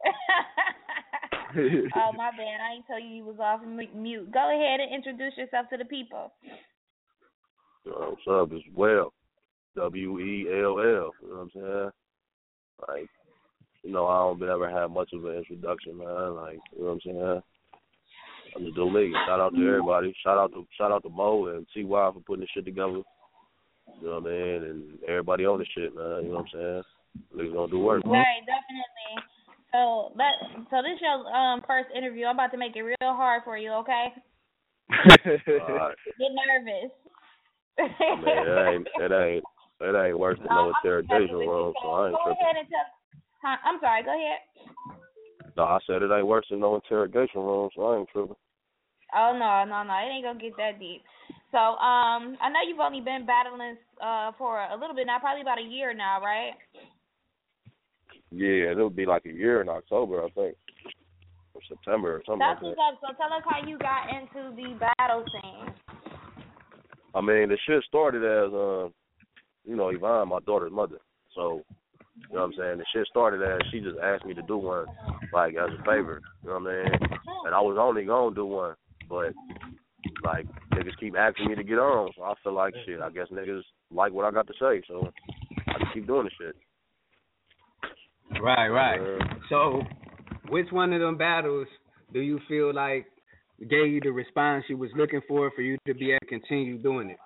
Oh, my bad. I ain't tell you you was off mute. Go ahead and introduce yourself to the people. Yo, what's up? It's Will. W E L L. You know what I'm saying? Like, you know, I don't ever have much of an introduction, man. Like, you know what I'm saying? I'm just doing niggas. Shout out to everybody. Shout out to shout out to Mo and T Y for putting this shit together. You know what I mean? And everybody on this shit, man. You know what I'm saying? Niggas gonna do work. Right, definitely. So that so this your um first interview. I'm about to make it real hard for you, okay? All right. Get nervous. Man, it ain't, it ain't, it ain't worse than no interrogation room, so I ain't Go tripping. ahead and tell. Huh? I'm sorry. Go ahead. No, I said it ain't worse than no interrogation room, so I ain't tripping. Oh no, no, no! It ain't gonna get that deep. So, um, I know you've only been battling uh for a little bit now, probably about a year now, right? Yeah, it'll be like a year in October, I think, or September or something That's like what's that. up. So tell us how you got into the battle scene. I mean, the shit started as, uh, you know, Yvonne, my daughter's mother. So, you know what I'm saying? The shit started as she just asked me to do one, like, as a favor. You know what I mean? And I was only going to do one, but, like, niggas keep asking me to get on. So I feel like, shit, I guess niggas like what I got to say. So I just keep doing the shit. Right, right. Uh, So, which one of them battles do you feel like gave you the response you was looking for for you to be able to continue doing it?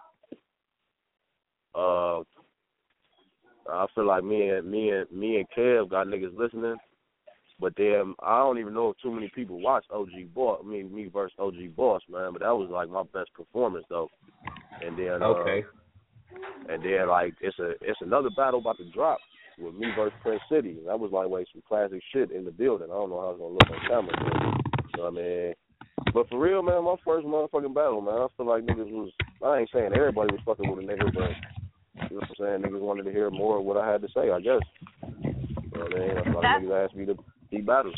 Uh, I feel like me and me and me and Kev got niggas listening, but then I don't even know if too many people watch O G Boss. I mean, me versus O G Boss, man. But that was like my best performance though. And then okay, uh, and then like it's a it's another battle about to drop with me versus Prince City. That was like wait some classic shit in the building. I don't know how it's gonna look on camera. But, you know what I mean? But for real, man, my first motherfucking battle, man, I feel like niggas was, I ain't saying everybody was fucking with a nigga, but, you know what I'm saying, niggas wanted to hear more of what I had to say, I guess. You know what I mean? That's why niggas asked me to be battles.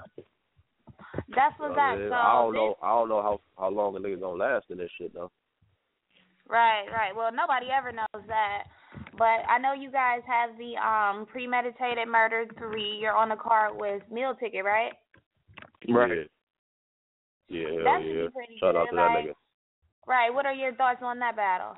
That's what's you know up. what I mean? So I don't this, know, I don't know how, how long a nigga gonna last in this shit, though. Right, right. Well, nobody ever knows that. But I know you guys have the um premeditated murder three. You're on the card with Meal Ticket, right? Right. Yeah, hell That should yeah. be pretty Shout good. out to like, that nigga. Right. What are your thoughts on that battle?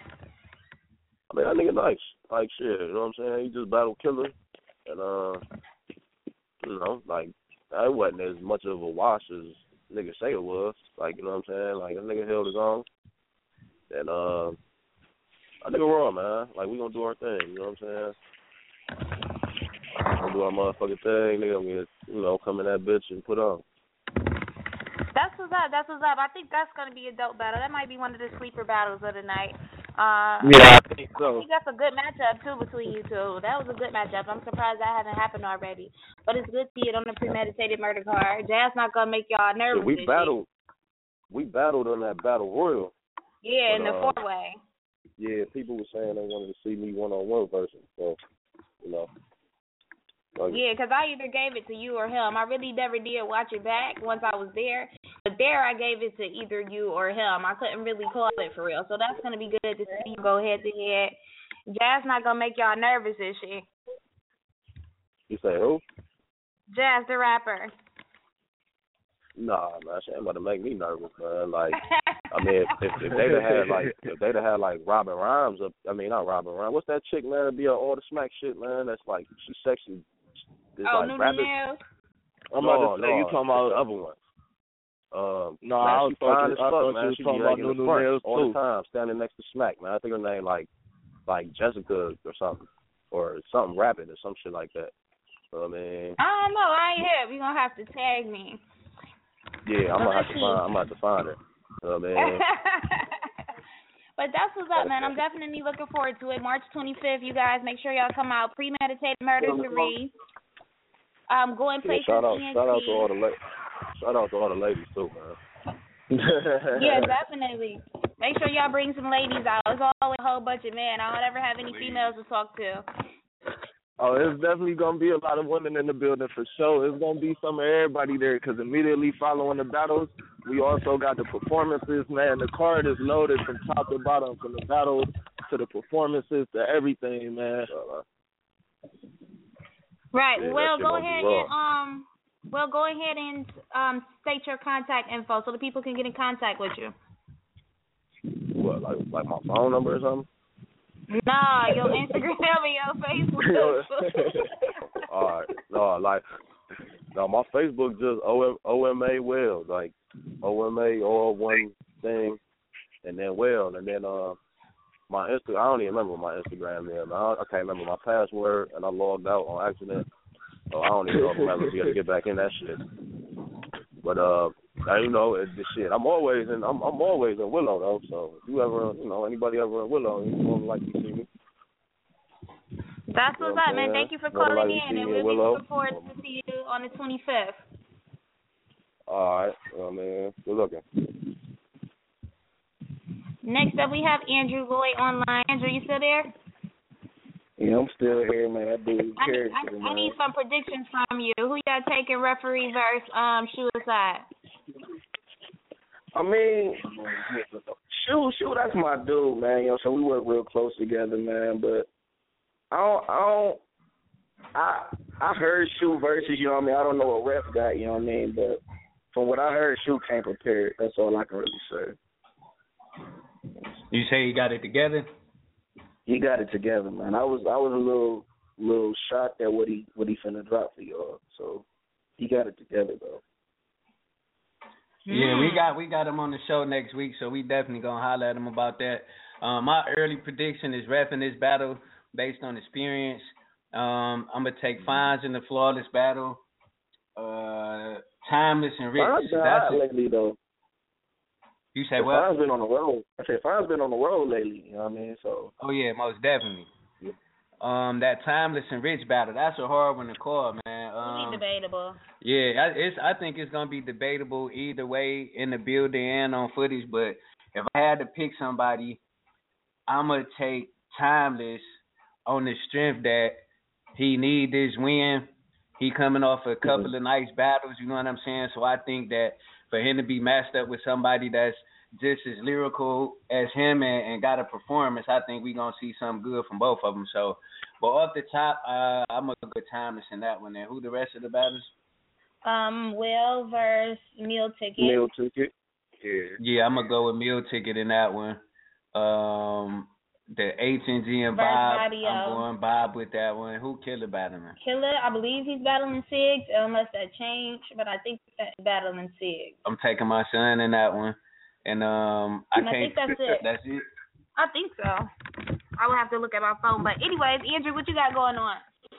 I mean, that nigga nice. Like, shit, you know what I'm saying? He just battle killer. And, uh, you know, like, that wasn't as much of a wash as niggas say it was. Like, you know what I'm saying? Like, that nigga held his own. And, uh, I nigga raw, man. Like, we gonna do our thing, you know what I'm saying? Gonna do our motherfucking thing. Nigga gonna get, you know, come in that bitch and put on. That's what's up. That's what's up. I think that's going to be a dope battle. That might be one of the sleeper battles of the night. Uh, yeah, I think so. I think that's a good matchup, too, between you two. That was a good matchup. I'm surprised that hasn't happened already. But it's good to see it on the premeditated murder card. Jazz not going to make y'all nervous. Yeah, we battled. We battled on that Battle Royal. Yeah, but, in the uh, four-way. Yeah, people were saying they wanted to see me one-on-one versus. So, you know. Like, Yeah, because I either gave it to you or him. I really never did watch it back once I was there. But there I gave it to either you or him. I couldn't really call it for real. So that's going to be good to see you go head-to-head. Jazz not going to make y'all nervous, is she? You say who? Jazz the rapper. Nah, man, she ain't about to make me nervous, man. Like, I mean, if, if, if they'd have had, like, if they'd have had, like, Robin Rhymes up, I mean, not Robin Rhymes. What's that chick, man, that be on All the Smack shit, man? That's, like, she's sexy. It's oh, like Nunu rabbit. Nails? I'm no, about to say, no, you talking about the other one. Um, No, man, I was she fine talking, as I fuck, thought man. you was She talking be about like in the Nunu front Nails, all too. the time, standing next to Smack, man. I think her name, like, like Jessica or something. Or something rapid or some shit like that. You know what I mean? I don't know. I ain't here. You're going to have to tag me. Yeah, I'm going to have to find, I'm going to have to find her. You know what I mean? But that's what's up, man. I'm definitely looking forward to it. March twenty-fifth, you guys, make sure y'all come out. Premeditated Murder three. Um, go and play yeah, shout some out, T N T. shout out to all the la- shout out to all the ladies too, man. Yeah, definitely. Make sure y'all bring some ladies out. It's always a whole bunch of men. I don't ever have any females to talk to. Oh, it's definitely going to be a lot of women in the building for sure. It's going to be some of everybody there because immediately following the battles, we also got the performances, man. The card is loaded from top to bottom, from the battles to the performances to everything, man. Right. Yeah, well, that shit go gonna be ahead raw. and um, well, go ahead and um, state your contact info so the people can get in contact with you. What, like like my phone number or something? Nah, your Instagram and your Facebook. All right. No, like, no, my Facebook just O M O M A Well, like O M A all one thing, and then Well, and then uh, my Insta. I don't even remember my Instagram is. I, I can't remember my password, and I logged out on accident, so I don't even know if I'm ever be able to get back in that shit. But uh, Now, you know, it, the shit. I'm always in. I'm I'm always in Willow though. So if you ever, you know, anybody ever in Willow, you more than likely see me. That's You know what's what up, I'm man. saying? Thank you for More than calling likely in, see and me in we'll be Willow. looking forward to see you on the twenty-fifth. All right, well, man, good looking. Next up, we have Andrew Lloyd online. Andrew, you still there? Yeah, I'm still here, man. I do I, character, I, man. I need some predictions from you. Who y'all taking referee versus um Suicide? I mean, shoot, shoot, that's my dude, man. You know, so we work real close together, man. But I don't, I don't, I, I heard Shoot versus, you know what I mean. I don't know what ref got, you know what I mean. But from what I heard, Shoot came prepared. That's all I can really say. You say he got it together? He got it together, man. I was, I was a little, little shocked at what he, what he finna drop for y'all. So he got it together, though. Yeah, we got we got him on the show next week, so we definitely gonna holler at him about that. Um, my early prediction is ref in this battle based on experience. Um, I'm gonna take Fonz in the flawless battle. Uh, Timeless and Rich. Fonz been That's hot it. lately, though. You say But what? Fonz been on the road. I said Fonz been on the road lately. You know what I mean? So. Oh yeah, most definitely. Um, that Timeless and Rich battle, that's a hard one to call, man. Um, Really debatable. Yeah, I, it's. I think it's gonna be debatable either way in the building and on footage. But if I had to pick somebody, I'm gonna take Timeless on the strength that he need this win. He coming off a couple mm-hmm. of nice battles, you know what I'm saying? So I think that for him to be matched up with somebody that's just as lyrical as him and, and got a performance, I think we're going to see something good from both of them. So, but off the top, uh, I'm going to go Timeless in that one. And who the rest of the battles? Um, Will versus Meal Ticket. Meal Ticket. Yeah. Yeah, I'm going to go with Meal Ticket in that one. Um, the H and G and Versus Bob, Audio. I'm going Bob with that one. Who Killer battling? Killer, I believe he's battling Sig, unless that changed, but I think he's battling Sig. I'm taking my son in that one. And um, I And I can't. think that's it. That's it. I think so. I would have to look at my phone. But anyways, Andrew, what you got going on?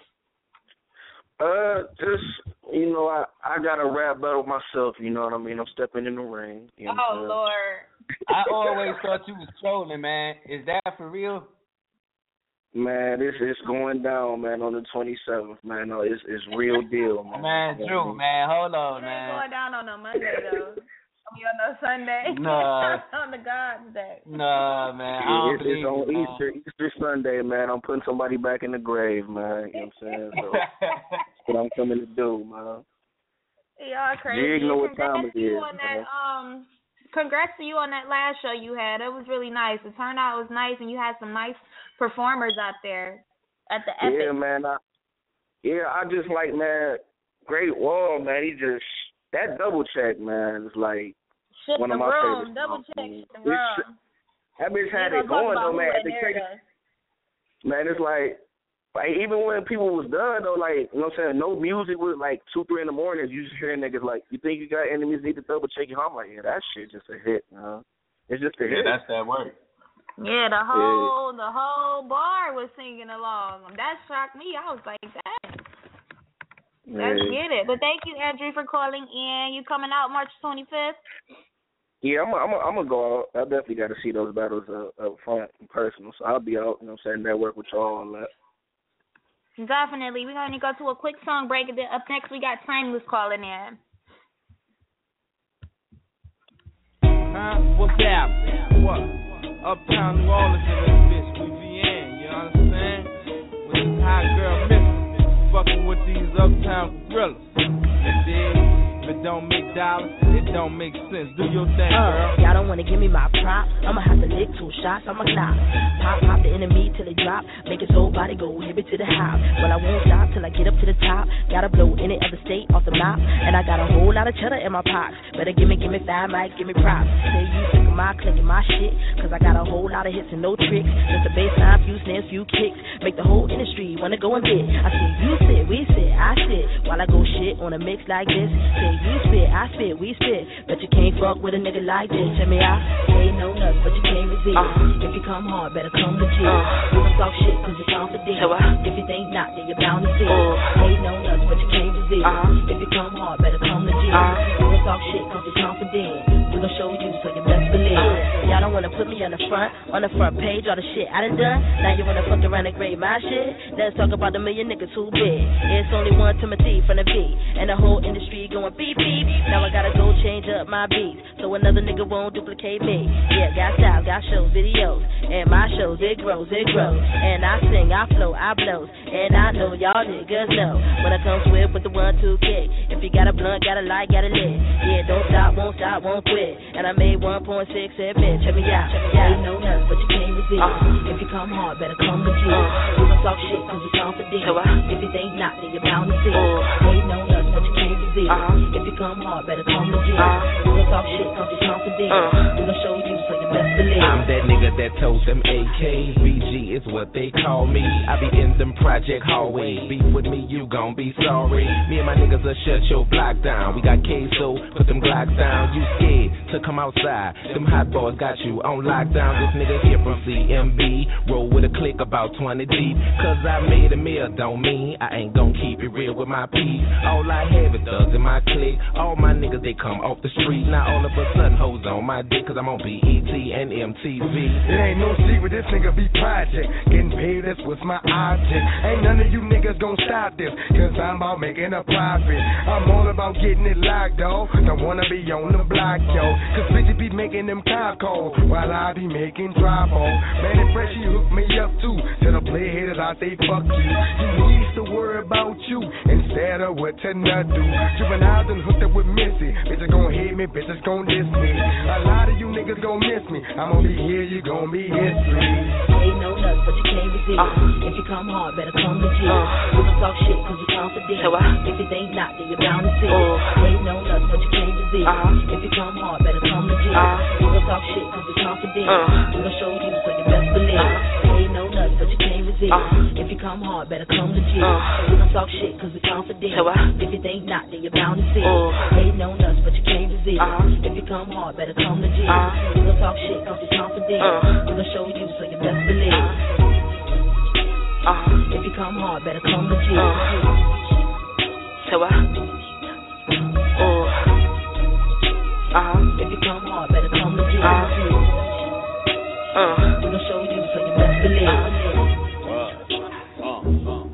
Uh, just, you know, I, I got a rap battle myself, you know what I mean? I'm stepping in the ring. You know Oh, Lord. I always thought you was trolling, man. Is that for real? Man, this is going down, man, on the twenty-seventh, man. No, it's it's real deal, man. Man, Drew, man, hold on, It ain't man. going down on a Monday, though. I mean, on a Sunday. Nah. on the God's day. Nah, man, I Yeah, don't it's, believe it's on it, man. Easter, Easter Sunday, man. I'm putting somebody back in the grave, man. You know what I'm saying? So that's what I'm coming to do, man. Y'all crazy. Jig know what time Congrats it to you is, on that, man. um, congrats to you on that last show you had. It was really nice. The turnout was nice, and you had some nice performers out there at the Epic. Yeah, man. I, yeah, I just like, man, Great Wall, man. He just, that double check, man, is like Shook one the of my room. favorite Double songs, check man. the It's- room. That bitch had You it gonna talk going, about though, man. who At the in check, there, man, it's like, like, even when people was done, though, like, you know what I'm saying, no music was, like, two, three in the morning, you just hearing niggas like, you think you got enemies, need to double check your home? I'm like, yeah, that shit just a hit, man. It's just a Yeah, hit. that's that work. Yeah, the whole the whole bar was singing along. That shocked me. I was like, dang. Let's Yeah. get it. But thank you, Andrew, for calling in. You coming out March twenty-fifth? Yeah, I'm I'm I'm gonna go out. I definitely got to see those battles uh, up front and personal. So I'll be out, you know what I'm saying, network with y'all and that. Definitely. We're going to go to a quick song break. And then up next, we got Timeless calling in. Huh? What's that? What? Uptown New Orleans in this bitch, we be in, you understand? With this hot girl missing, fucking with these uptown gorillas. You dig? If it don't make dollars, it don't make sense. Do your thing, girl. Uh, y'all don't wanna give me my props. I'ma have to lick two shots. I'ma knock. Pop, pop the enemy till they drop. Make his whole body go hip it to the hop. Well, I won't stop till I get up to the top. Gotta blow any other state off the map. And I got a whole lot of cheddar in my pockets. Better give me, give me five mics, give me props. Say you sick of my clicking my shit. Cause I got a whole lot of hits and no tricks. Just a baseline, few snares, few kicks. Make the whole industry wanna go and bid. I say you sit, we sit, I sit. While I go shit on a mix like this. Say you spit, I spit, we spit. But you can't fuck with a nigga like this. Tell me I ain't no nuts, but you can't resist. Uh-huh. If you come hard, better come legit. Uh-huh. You don't talk shit cause you're confident. So, uh, if you think not, then you're bound to see. Uh, Hating on us, but you can't resist. Uh-huh. If you come hard, better come legit. Uh-huh. You don't talk shit cause you're confident. We gon' show you so you best believe. Uh-huh. Y'all don't wanna put me on the front, on the front page, all the shit I done done. Now you wanna fuck around and grade my shit. Let's talk about the million niggas who big. It's only one Timothy from the V, and the whole industry going beep beep. Now I gotta go change up my beats, so another nigga won't duplicate me. Yeah, got style, got shows, videos, and my shows, it grows, it grows. And I sing, I flow, I blows, and I know y'all niggas know when I come swift with the one two kick. If you got a blunt, got a light, got a lit. Yeah, don't stop, won't stop, won't quit. And I made one point six and bitch, check me out, check me out. Ain't no nuts, but you can't resist. Uh, if you come hard, better come legit. Uh, you gon' talk shit cause you're confident. So, uh, if you think not, then you're bound to see. Uh, ain't no nuts, but you can't resist. Uh, if you come hard, better come legit. Uh, you gon' talk shit cause you're confident. Uh, we gon' show you so you best believe. I'm that nigga that told them A Ks. B G is what they call me. I be in them project hallways. Beef with me, you gon' be sorry. Me and my niggas will shut your block down. We got queso, put them Glocks down. You scared to come outside. Them hot boys got you on lockdown. This nigga here from C M B. Roll with a click about twenty deep. Cause I made a meal, don't mean I ain't gon' keep it real with my peeps. All I have is thugs in my clique. All my niggas, they come off the street. Now all of a sudden hoes on my dick cause I'm on B E T and M T V. It ain't no secret, this nigga be project. Getting paid, that's what's my object. Ain't none of you niggas gon' stop this, cause I'm about making a profit. I'm all about getting it locked, though. Don't wanna be on the block, yo. Cause bitches be making them cop calls while I be making drop off. Man, and Fresh, he hooked me up too. Tell the play haters I say fuck you. You need to worry about you instead of what to not do. Juveniles and hooked up with Missy. Bitches gon' hate me, bitches gon' diss me. A lot of you niggas gon' miss me. I'm gon' be here, you gon' be history. Ain't no nuts, but you can't resist. Uh, if you come hard, better come legit. Uh, you gon' talk shit cause you're confident. So, uh, if you think not, then you're bound to see. Uh, ain't no nuts, but you can't resist. Uh, if you come hard, better come legit. Uh, you gon' talk shit cause you're confident. Uh, we gon' show you so you best believe. Uh, ain't no nuts, but you can't resist. Uh, if you come hard, better come legit. Uh, we gon' talk shit cause we're confident. So, uh, if you think not, then you're bound to see. Uh, ain't no nuts, but you can't resist. Uh, if you come hard, better come legit. Uh, we gon' talk shit cause we're confident. Uh, we gon' show you so you best believe. Uh, if you come hard, better come legit. Uh, so, uh, oh, uh, if you come hard, better come legit. Uh, uh, we gon' show you so you best believe. Uh, uh, uh.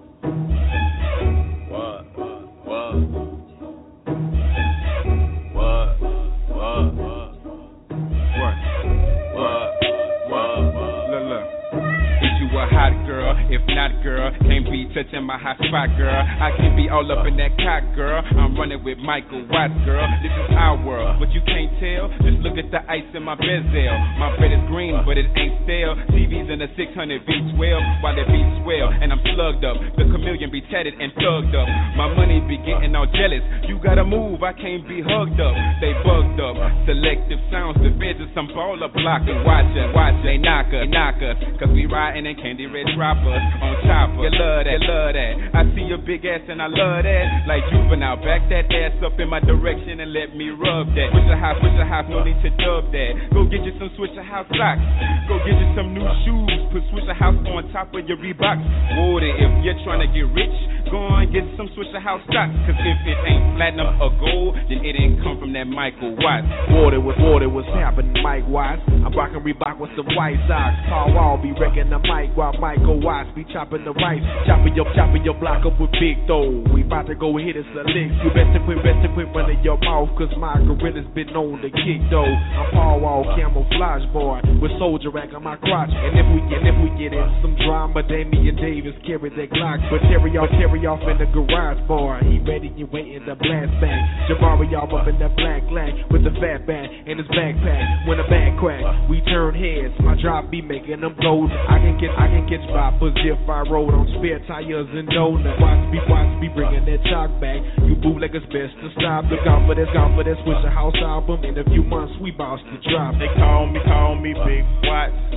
If not, girl, can't be touching my hot spot, girl. I can't be all up in that cock, girl. I'm running with Michael Watts, girl. This is our world, but you can't tell. Just look at the ice in my bezel. My bread is green, but it ain't stale. T V's in the six hundred V twelve, while it beats swell, and I'm slugged up. The chameleon be tatted and thugged up. My money be getting all jealous. You gotta move, I can't be hugged up. They bugged up. Selective sounds, the feds is some baller blocking. Watch us, watch they knock us, knock us. Cause we riding in candy red droppers. On chopper, you love that, you love that. I see your big ass and I love that. Like Juvenile, back that ass up in my direction and let me rub that. Switcher house, switcher house, no need to dub that. Go get you some switcher house socks. Go get you some new shoes. Put switcher house on top of your Reeboks. Water, if you're trying to get rich, go on get some switcher house stocks. Cause if it ain't platinum or gold, then it ain't come from that Michael Watts. Water with water, what's happening, Mike Watts? I'm rocking Reebok with some white socks. Paul Wall be wrecking the mic while Michael Watts be chopping the rice, chopping your, chopping your block up with big dough. We about to go hit us a lick. You better quit, better quit running your mouth, cause my gorilla's been known to kick though. I'm Paul Wall camouflage boy, with soldier rack on my crotch. And if we get, if we get in some drama, Damian Davis carry that Glock. But Terry off, Terry off in the garage bar. He ready, you waiting to blast bang. Jabari off up in that black lag with the fat bag in his backpack. When the bag crack, we turn heads. My drop be making them blows. I can get, I can catch vipers if I roll on spare tires and donuts. Watch me, watch me bringing that chalk back. You bootleggers best to stop. Look out for this, out for this Switcher House album. In a few months we bout to drop. They call me, call me Big Watts. On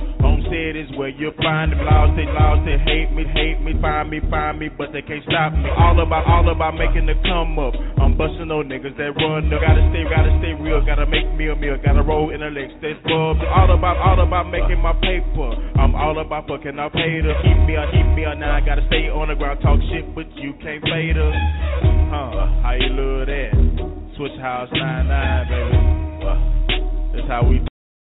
said is where you find them. Lost, they lost, they hate me, hate me, find me, find me, but they can't stop me. All about, all about making the come up. I'm busting on niggas that run up. Gotta stay, gotta stay real, gotta make me a meal, gotta roll in a leg, stay bubs. All about, all about making my paper. I'm all about fucking up haters. Keep me, keep me a nine, gotta stay on the ground, talk shit, but you can't fade us. Huh, how you love that? Switch house nine nine, baby. Well, that's how we do.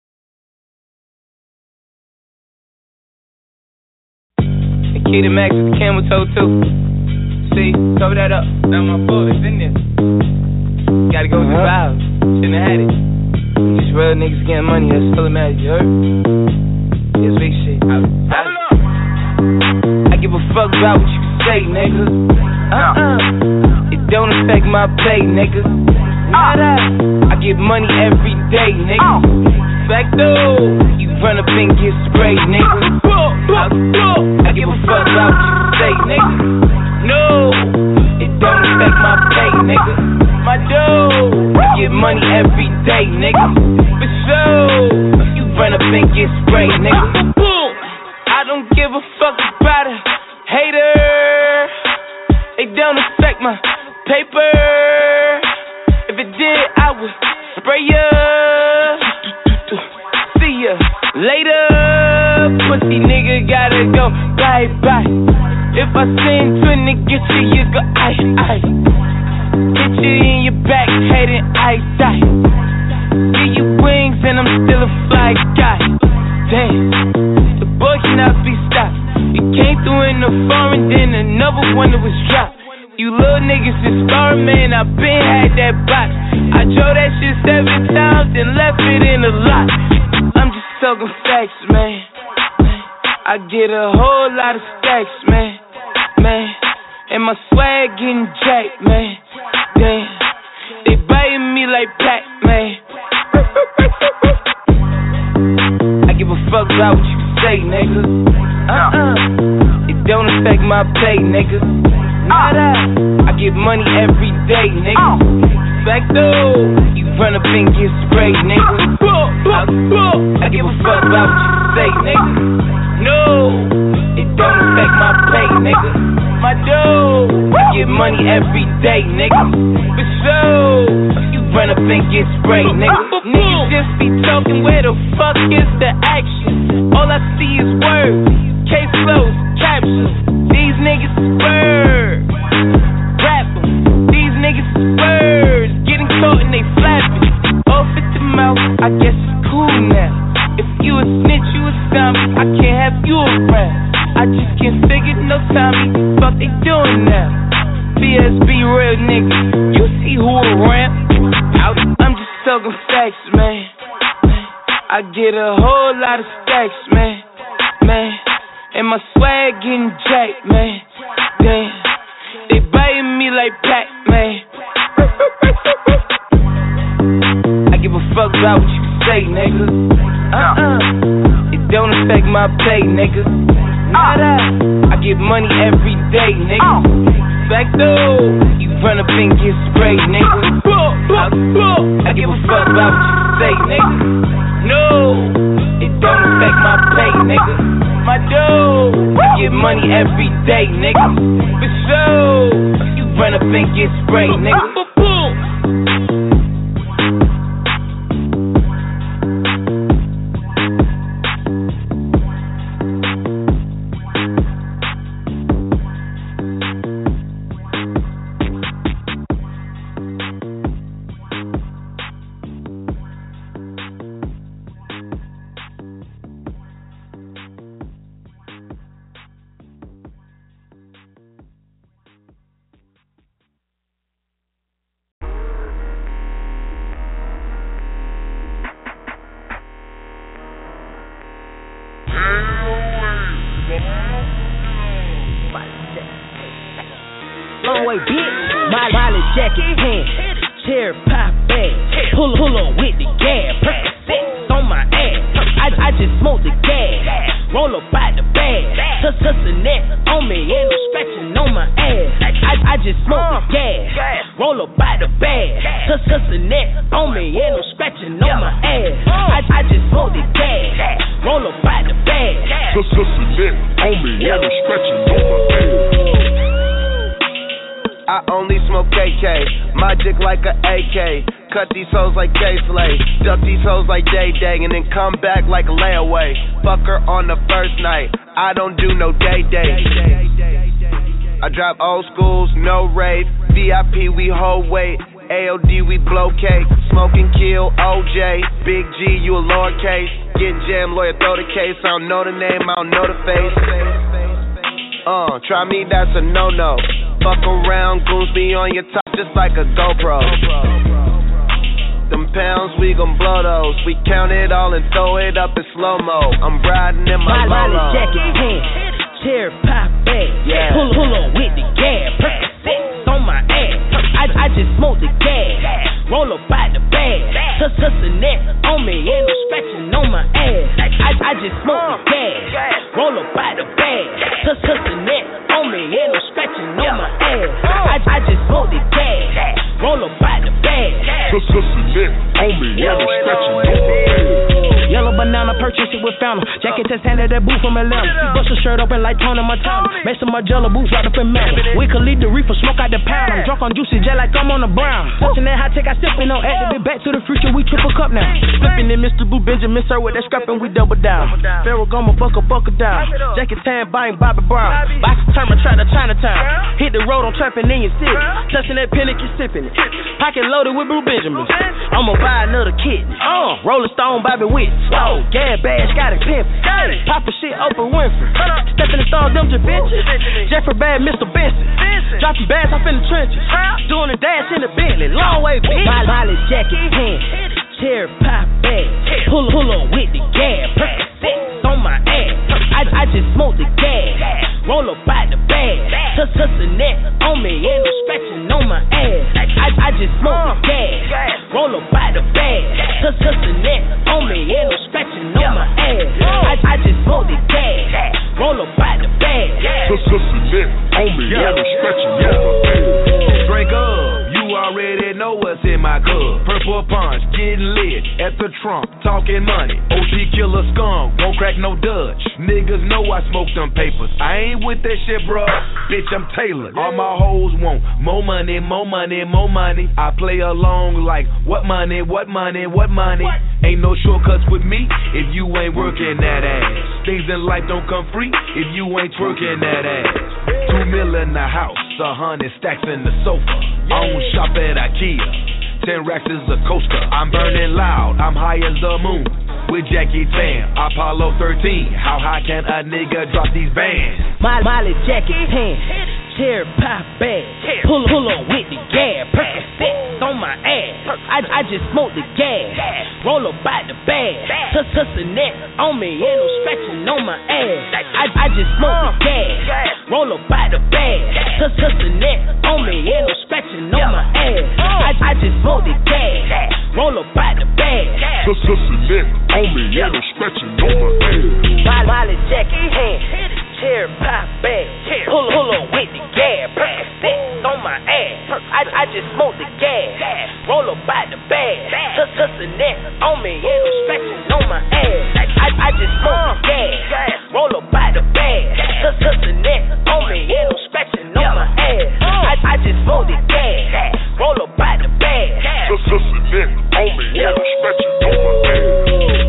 Key to Max with the camel toe too. See, cover that up. Now my fault, it's in there. Gotta go with the vibes. Shouldn't have had it. These real niggas getting money, that's still a matter, you heard? It's big shit. I, I, I give a fuck about what you say, nigga. Uh-uh. It don't affect my pay, nigga. Nada. I get money every day, nigga. Facto. You run up and get sprayed, nigga. I, I give a fuck about what you say, nigga. No, it don't affect my pay, nigga. My dough, I get money every day, nigga. For sure, you run up and get sprayed, nigga. Boom, I don't give a fuck about a hater. It don't affect my paper. If it did, I would spray ya. See ya later. Pussy nigga gotta go bye bye. If I send to a nigga to you go aye aye. Hit you in your back, head and I die. Give you wings and I'm still a fly guy. Damn, the boy cannot be stopped. He came through in the foreign, then another one that was dropped. You little niggas is scarred, man, I been had that box. I drove that shit seven times and left it in the lot. I'm just talking facts, man. I get a whole lot of stacks, man, man. And my swag getting jacked, man. Damn, they biting me like Pac-Man. I give a fuck about what you say, nigga. Uh-uh. It don't affect my pay, nigga. Nada. I get money every day, nigga. Facto. You run up and get sprayed, nigga. I, I give a fuck about what you say, nigga. No, it don't affect my pay, nigga. My dough, I get money every day, nigga. For sure, you run up and get sprayed, nigga. Niggas just be talking, where the fuck is the action? All I see is words, case closed, captions. These niggas is birds, rap em. These niggas is birds, getting caught and they flapping. Off at the mouth, I guess it's cool now. If you a snitch, you a zombie, I can't have you around. I just can't figure no Tommy, fuck they doing now. B S B real niggas, you see who around? Out, I'm just talking facts, man. I get a whole lot of stacks, man, man. And my swag getting jacked, man. Damn, they biting me like Pac-Man. I give a fuck about what you say, nigga. Uh-uh. It don't affect my pay, nigga. Nada. I get money every day, nigga. Facto. You run up and get sprayed, nigga. I, I give a fuck about what you say, nigga. No, it don't affect my pay, nigga. My dough. I get money every day, nigga. For sure. You run up and get sprayed, nigga. Long-way bitch, my wallet, jacket, pants, chair, pop bag, pull, pull on with the gas, Percocets on my ass, I, I just smoked the gas, roll up by the bag, tuss, tuss the net on me, and I'm scratching on my ass, I, I just smoked the gas, roll up by the bag, tuss, tuss the net on me, and I'm scratching on my ass, I, I just smoked the gas, roll up by the bag, Pussy on me and I'm stretching on my ass. I only smoke K K, my dick like a A K. Cut these hoes like K-Slay, duck these hoes like Day-Day, and then come back like a layaway. Fuck her on the first night, I don't do no day-day. I drop old schools, no rave, V I P we hold weight, A O D we blow cake, smoke and kill O J, Big G you a lowercase, get jammed, lawyer throw the case, I don't know the name, I don't know the face. Uh, try me, that's a no-no. Fuck around, goons be on your top just like a GoPro. Them pounds, we gon' blow those. We count it all and throw it up in slow-mo. I'm riding in my Lolo. Jacket, pants, chair, pop, bag. Yeah. Pull, pull on with the gas. Percocets on my ass. I, I just smoked the gas. Roll up by the bag. Tuss, tuss the net on me and I'm scratching on my ass. I, I just smoked the gas. Roll up by the bag. Tuss, tuss the net on me and I'm scratching on my ass. I, I just smoked the gas. Roll up by the bag. Tuss, tuss the net on me and I'm scratching on my ass. Yellow banana, purchased it with fountain. Jacket test handed that booth from Atlanta. He bust a shirt open like Tony Montana. Made some Margiela boots right up in Mountain. We could lead the reefer, smoke out the pound. I'm drunk on juicy jet like I'm on the brown. Touching that high tech, I sipping on active. Back to the future, we triple cup now. Flipping in Mister Boo Benjamin, sir, with that scrapping, we double down. Pharaoh Goma, buckle, buckle down. Jacket tan, buying Bobby Brown. Box turn, try to Chinatown. Hit the road, I'm trapping in your city. Touching that panic, you sipping it. Pocket loaded with Blue Benjamins. I'ma buy another kit. Uh, Rolling Stone, Bobby Witt. Whoa, gas badge, got it pimpin'. Papa shit, Oprah Winfrey. Stepping the stars, them bitches. Jeffrey Bad, Mister Benson. Dropping bags off in the trenches. Doing a dash in the Bentley. Long way, bitch. Miley jacket, pants, chair, pop, bag. Pull, pull on with the gas. Percocets on my ass. I, I just smoked the gas. Roll up by the bag. Tuss, tuss the net on me and I'm scratching on my ass. I, I just smoked the gas. Roll up by the bag. Tuss, tuss the net on me and I'm scratching on my ass. I, I just smoked the gas. Roll up by the bag. Tuss, tuss the net on me and I'm scratching on my ass. Drink up, you already know what's in my cup. Purple punch, getting lit at the trunk, talking money. O G killer skunk, won't crack no Dutch. Niggas know I smoke them papers. I ain't with that shit, bruh. Bitch, I'm tailored. All my hoes want more money, more money, more money. I play along like, what money, what money, what money. What? Ain't no shortcuts with me if you ain't working that ass. Things in life don't come free if you ain't twerking that ass. Two mil in the house, a hundred stacks in the sofa. I don't shop at IKEA. Ten racks is a coaster. I'm burning loud, I'm high as the moon. With Jackie Chan, Apollo thirteen. How high can a nigga drop these bands? Miley jacket, pants, chair, pop, bag. Pull, pull on with the gas. Percocets on my ass. I, I just smoked the gas. Roll up by the bag. Tuss, tuss the net on me and I'm scratching on my ass. I, I just smoked the gas. Roll up by the bag. Tuss, tuss the net on me and I'm scratching on my ass. I, I just smoked the gas. Roll up by the bag. Tuss, tuss the net on me and I'm scratching on my ass. Miley jacket, pants, chair, pop, bag. Pull, pull on with the gas. Percocets on my ass. I, I just smoked the gas. Roll up by the bag. Tuss, tuss the net on me and I'm scratching on my ass. I, I just smoked the gas. Roll up by the bag. Tuss, tuss the net on me and I'm scratching on my ass. I, I just smoked the gas. Roll up by the bag. Tuss, tuss the net on me and I'm scratching on my ass.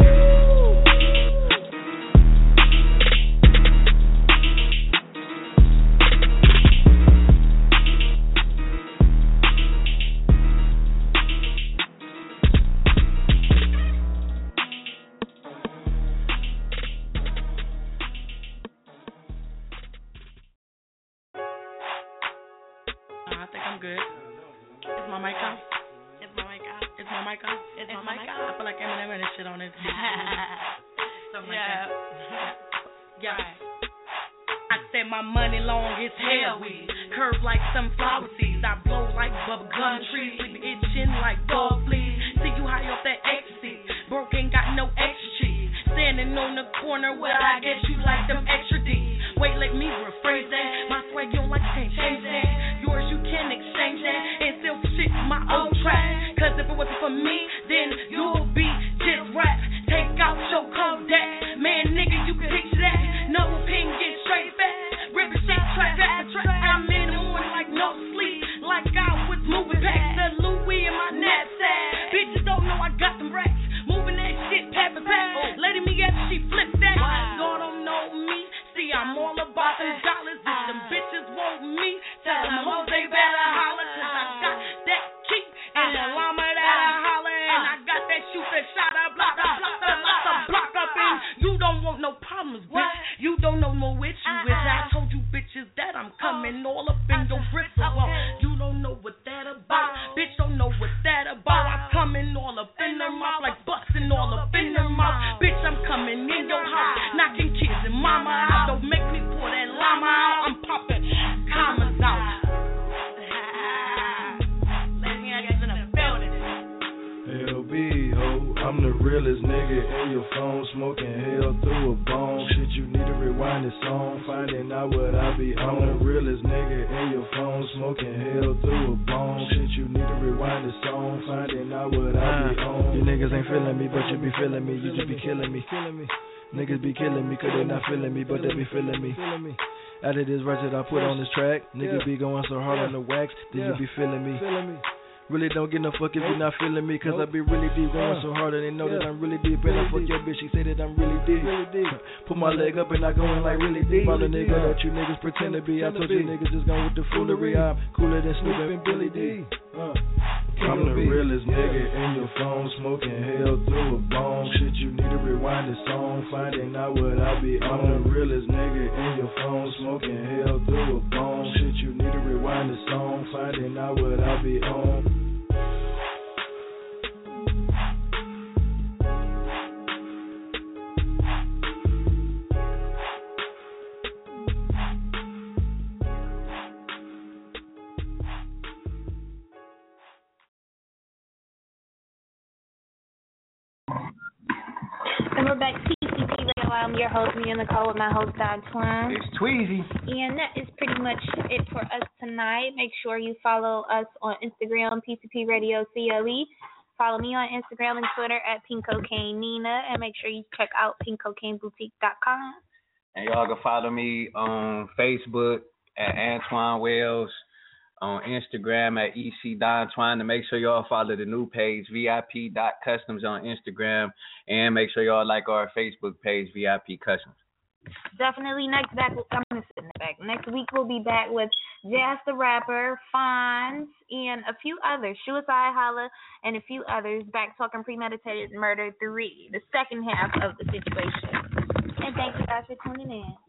I'm good. Is my mic on? Is my mic on? Is my mic on? Is my mic on? I feel like Eminem and shit on it. Something yeah. like that. Yeah. I said my money long as hell. Curve like sunflower seeds. I blow like bubble gum trees. Leave me itching like dog fleas. See you high off that ecstasy. Broke ain't got no extra cheese. Standing on the corner where I get you like them extra D's. Wait, let me rephrase that. My swag you don't like can't change that. Yours you can exchange that and still shit my old track. Cause if it wasn't for me, then you'll be just rap. Take out your Kodak. Man, nigga, you can picture that. don't want no problems, bitch. What? You don't know more which you uh-uh. is. I told you bitches that I'm coming oh. all up in your wrist. Okay. You don't know what that about. Oh. Bitch don't know what that about. Oh. I'm coming all up in their mouth like busting all up in their mouth. Bitch, I'm coming in your house, knocking kids and mama out. Don't make me pour that llama out. I'm popping commas out. L B, ho, I'm the realest nigga in your phone, smoking hell through a bone. Shit, you need to rewind this song, finding out what I be on. The realest nigga in your phone, smoking hell through a bone. Shit, you need to rewind this song, finding out what I be on. You niggas ain't feeling me, but you be feeling me, you just be killing me. Niggas be killing me, cause they not feeling me, but they be feeling me. Out of this record I put on this track, niggas be going so hard on the wax, then you be feeling me. Really don't get no fuck if you not feeling me, cause I be really deep, going so hard and they know that I'm really deep. And I fuck your bitch, she say that I'm really deep. Put my leg up and I go in like really deep. I'm the nigga that you niggas pretend to be. I told you niggas just gone with the foolery. I'm cooler than Snoop and Billy D. I'm the realest nigga in your phone, smoking hell through a bone. Shit, you need to rewind this song, finding out what I be on. I'm the realest nigga in your phone, smoking hell through a bone. Shit, you need to rewind this song, finding out what I be on. And we're back to P C P Radio. I'm your host, me on the call with my host, Don Twine. It's Tweezy. And that is pretty much it for us tonight. Make sure you follow us on Instagram, P C P Radio C O E. Follow me on Instagram and Twitter at Pink Cocaine Nina. And make sure you check out pink cocaine boutique dot com. And y'all can follow me on Facebook at Antoine Wells, on Instagram at E C Don Twine, to make sure y'all follow the new page, V I P dot customs on Instagram, and make sure y'all like our Facebook page, V I P Customs. Definitely next back, I'm going to sit in the back. Next week we'll be back with Jazz the Rapper, Fonz, and a few others, Suicide Holla, and a few others, back talking Premeditated Murder three, the second half of the situation. And thank you guys for tuning in.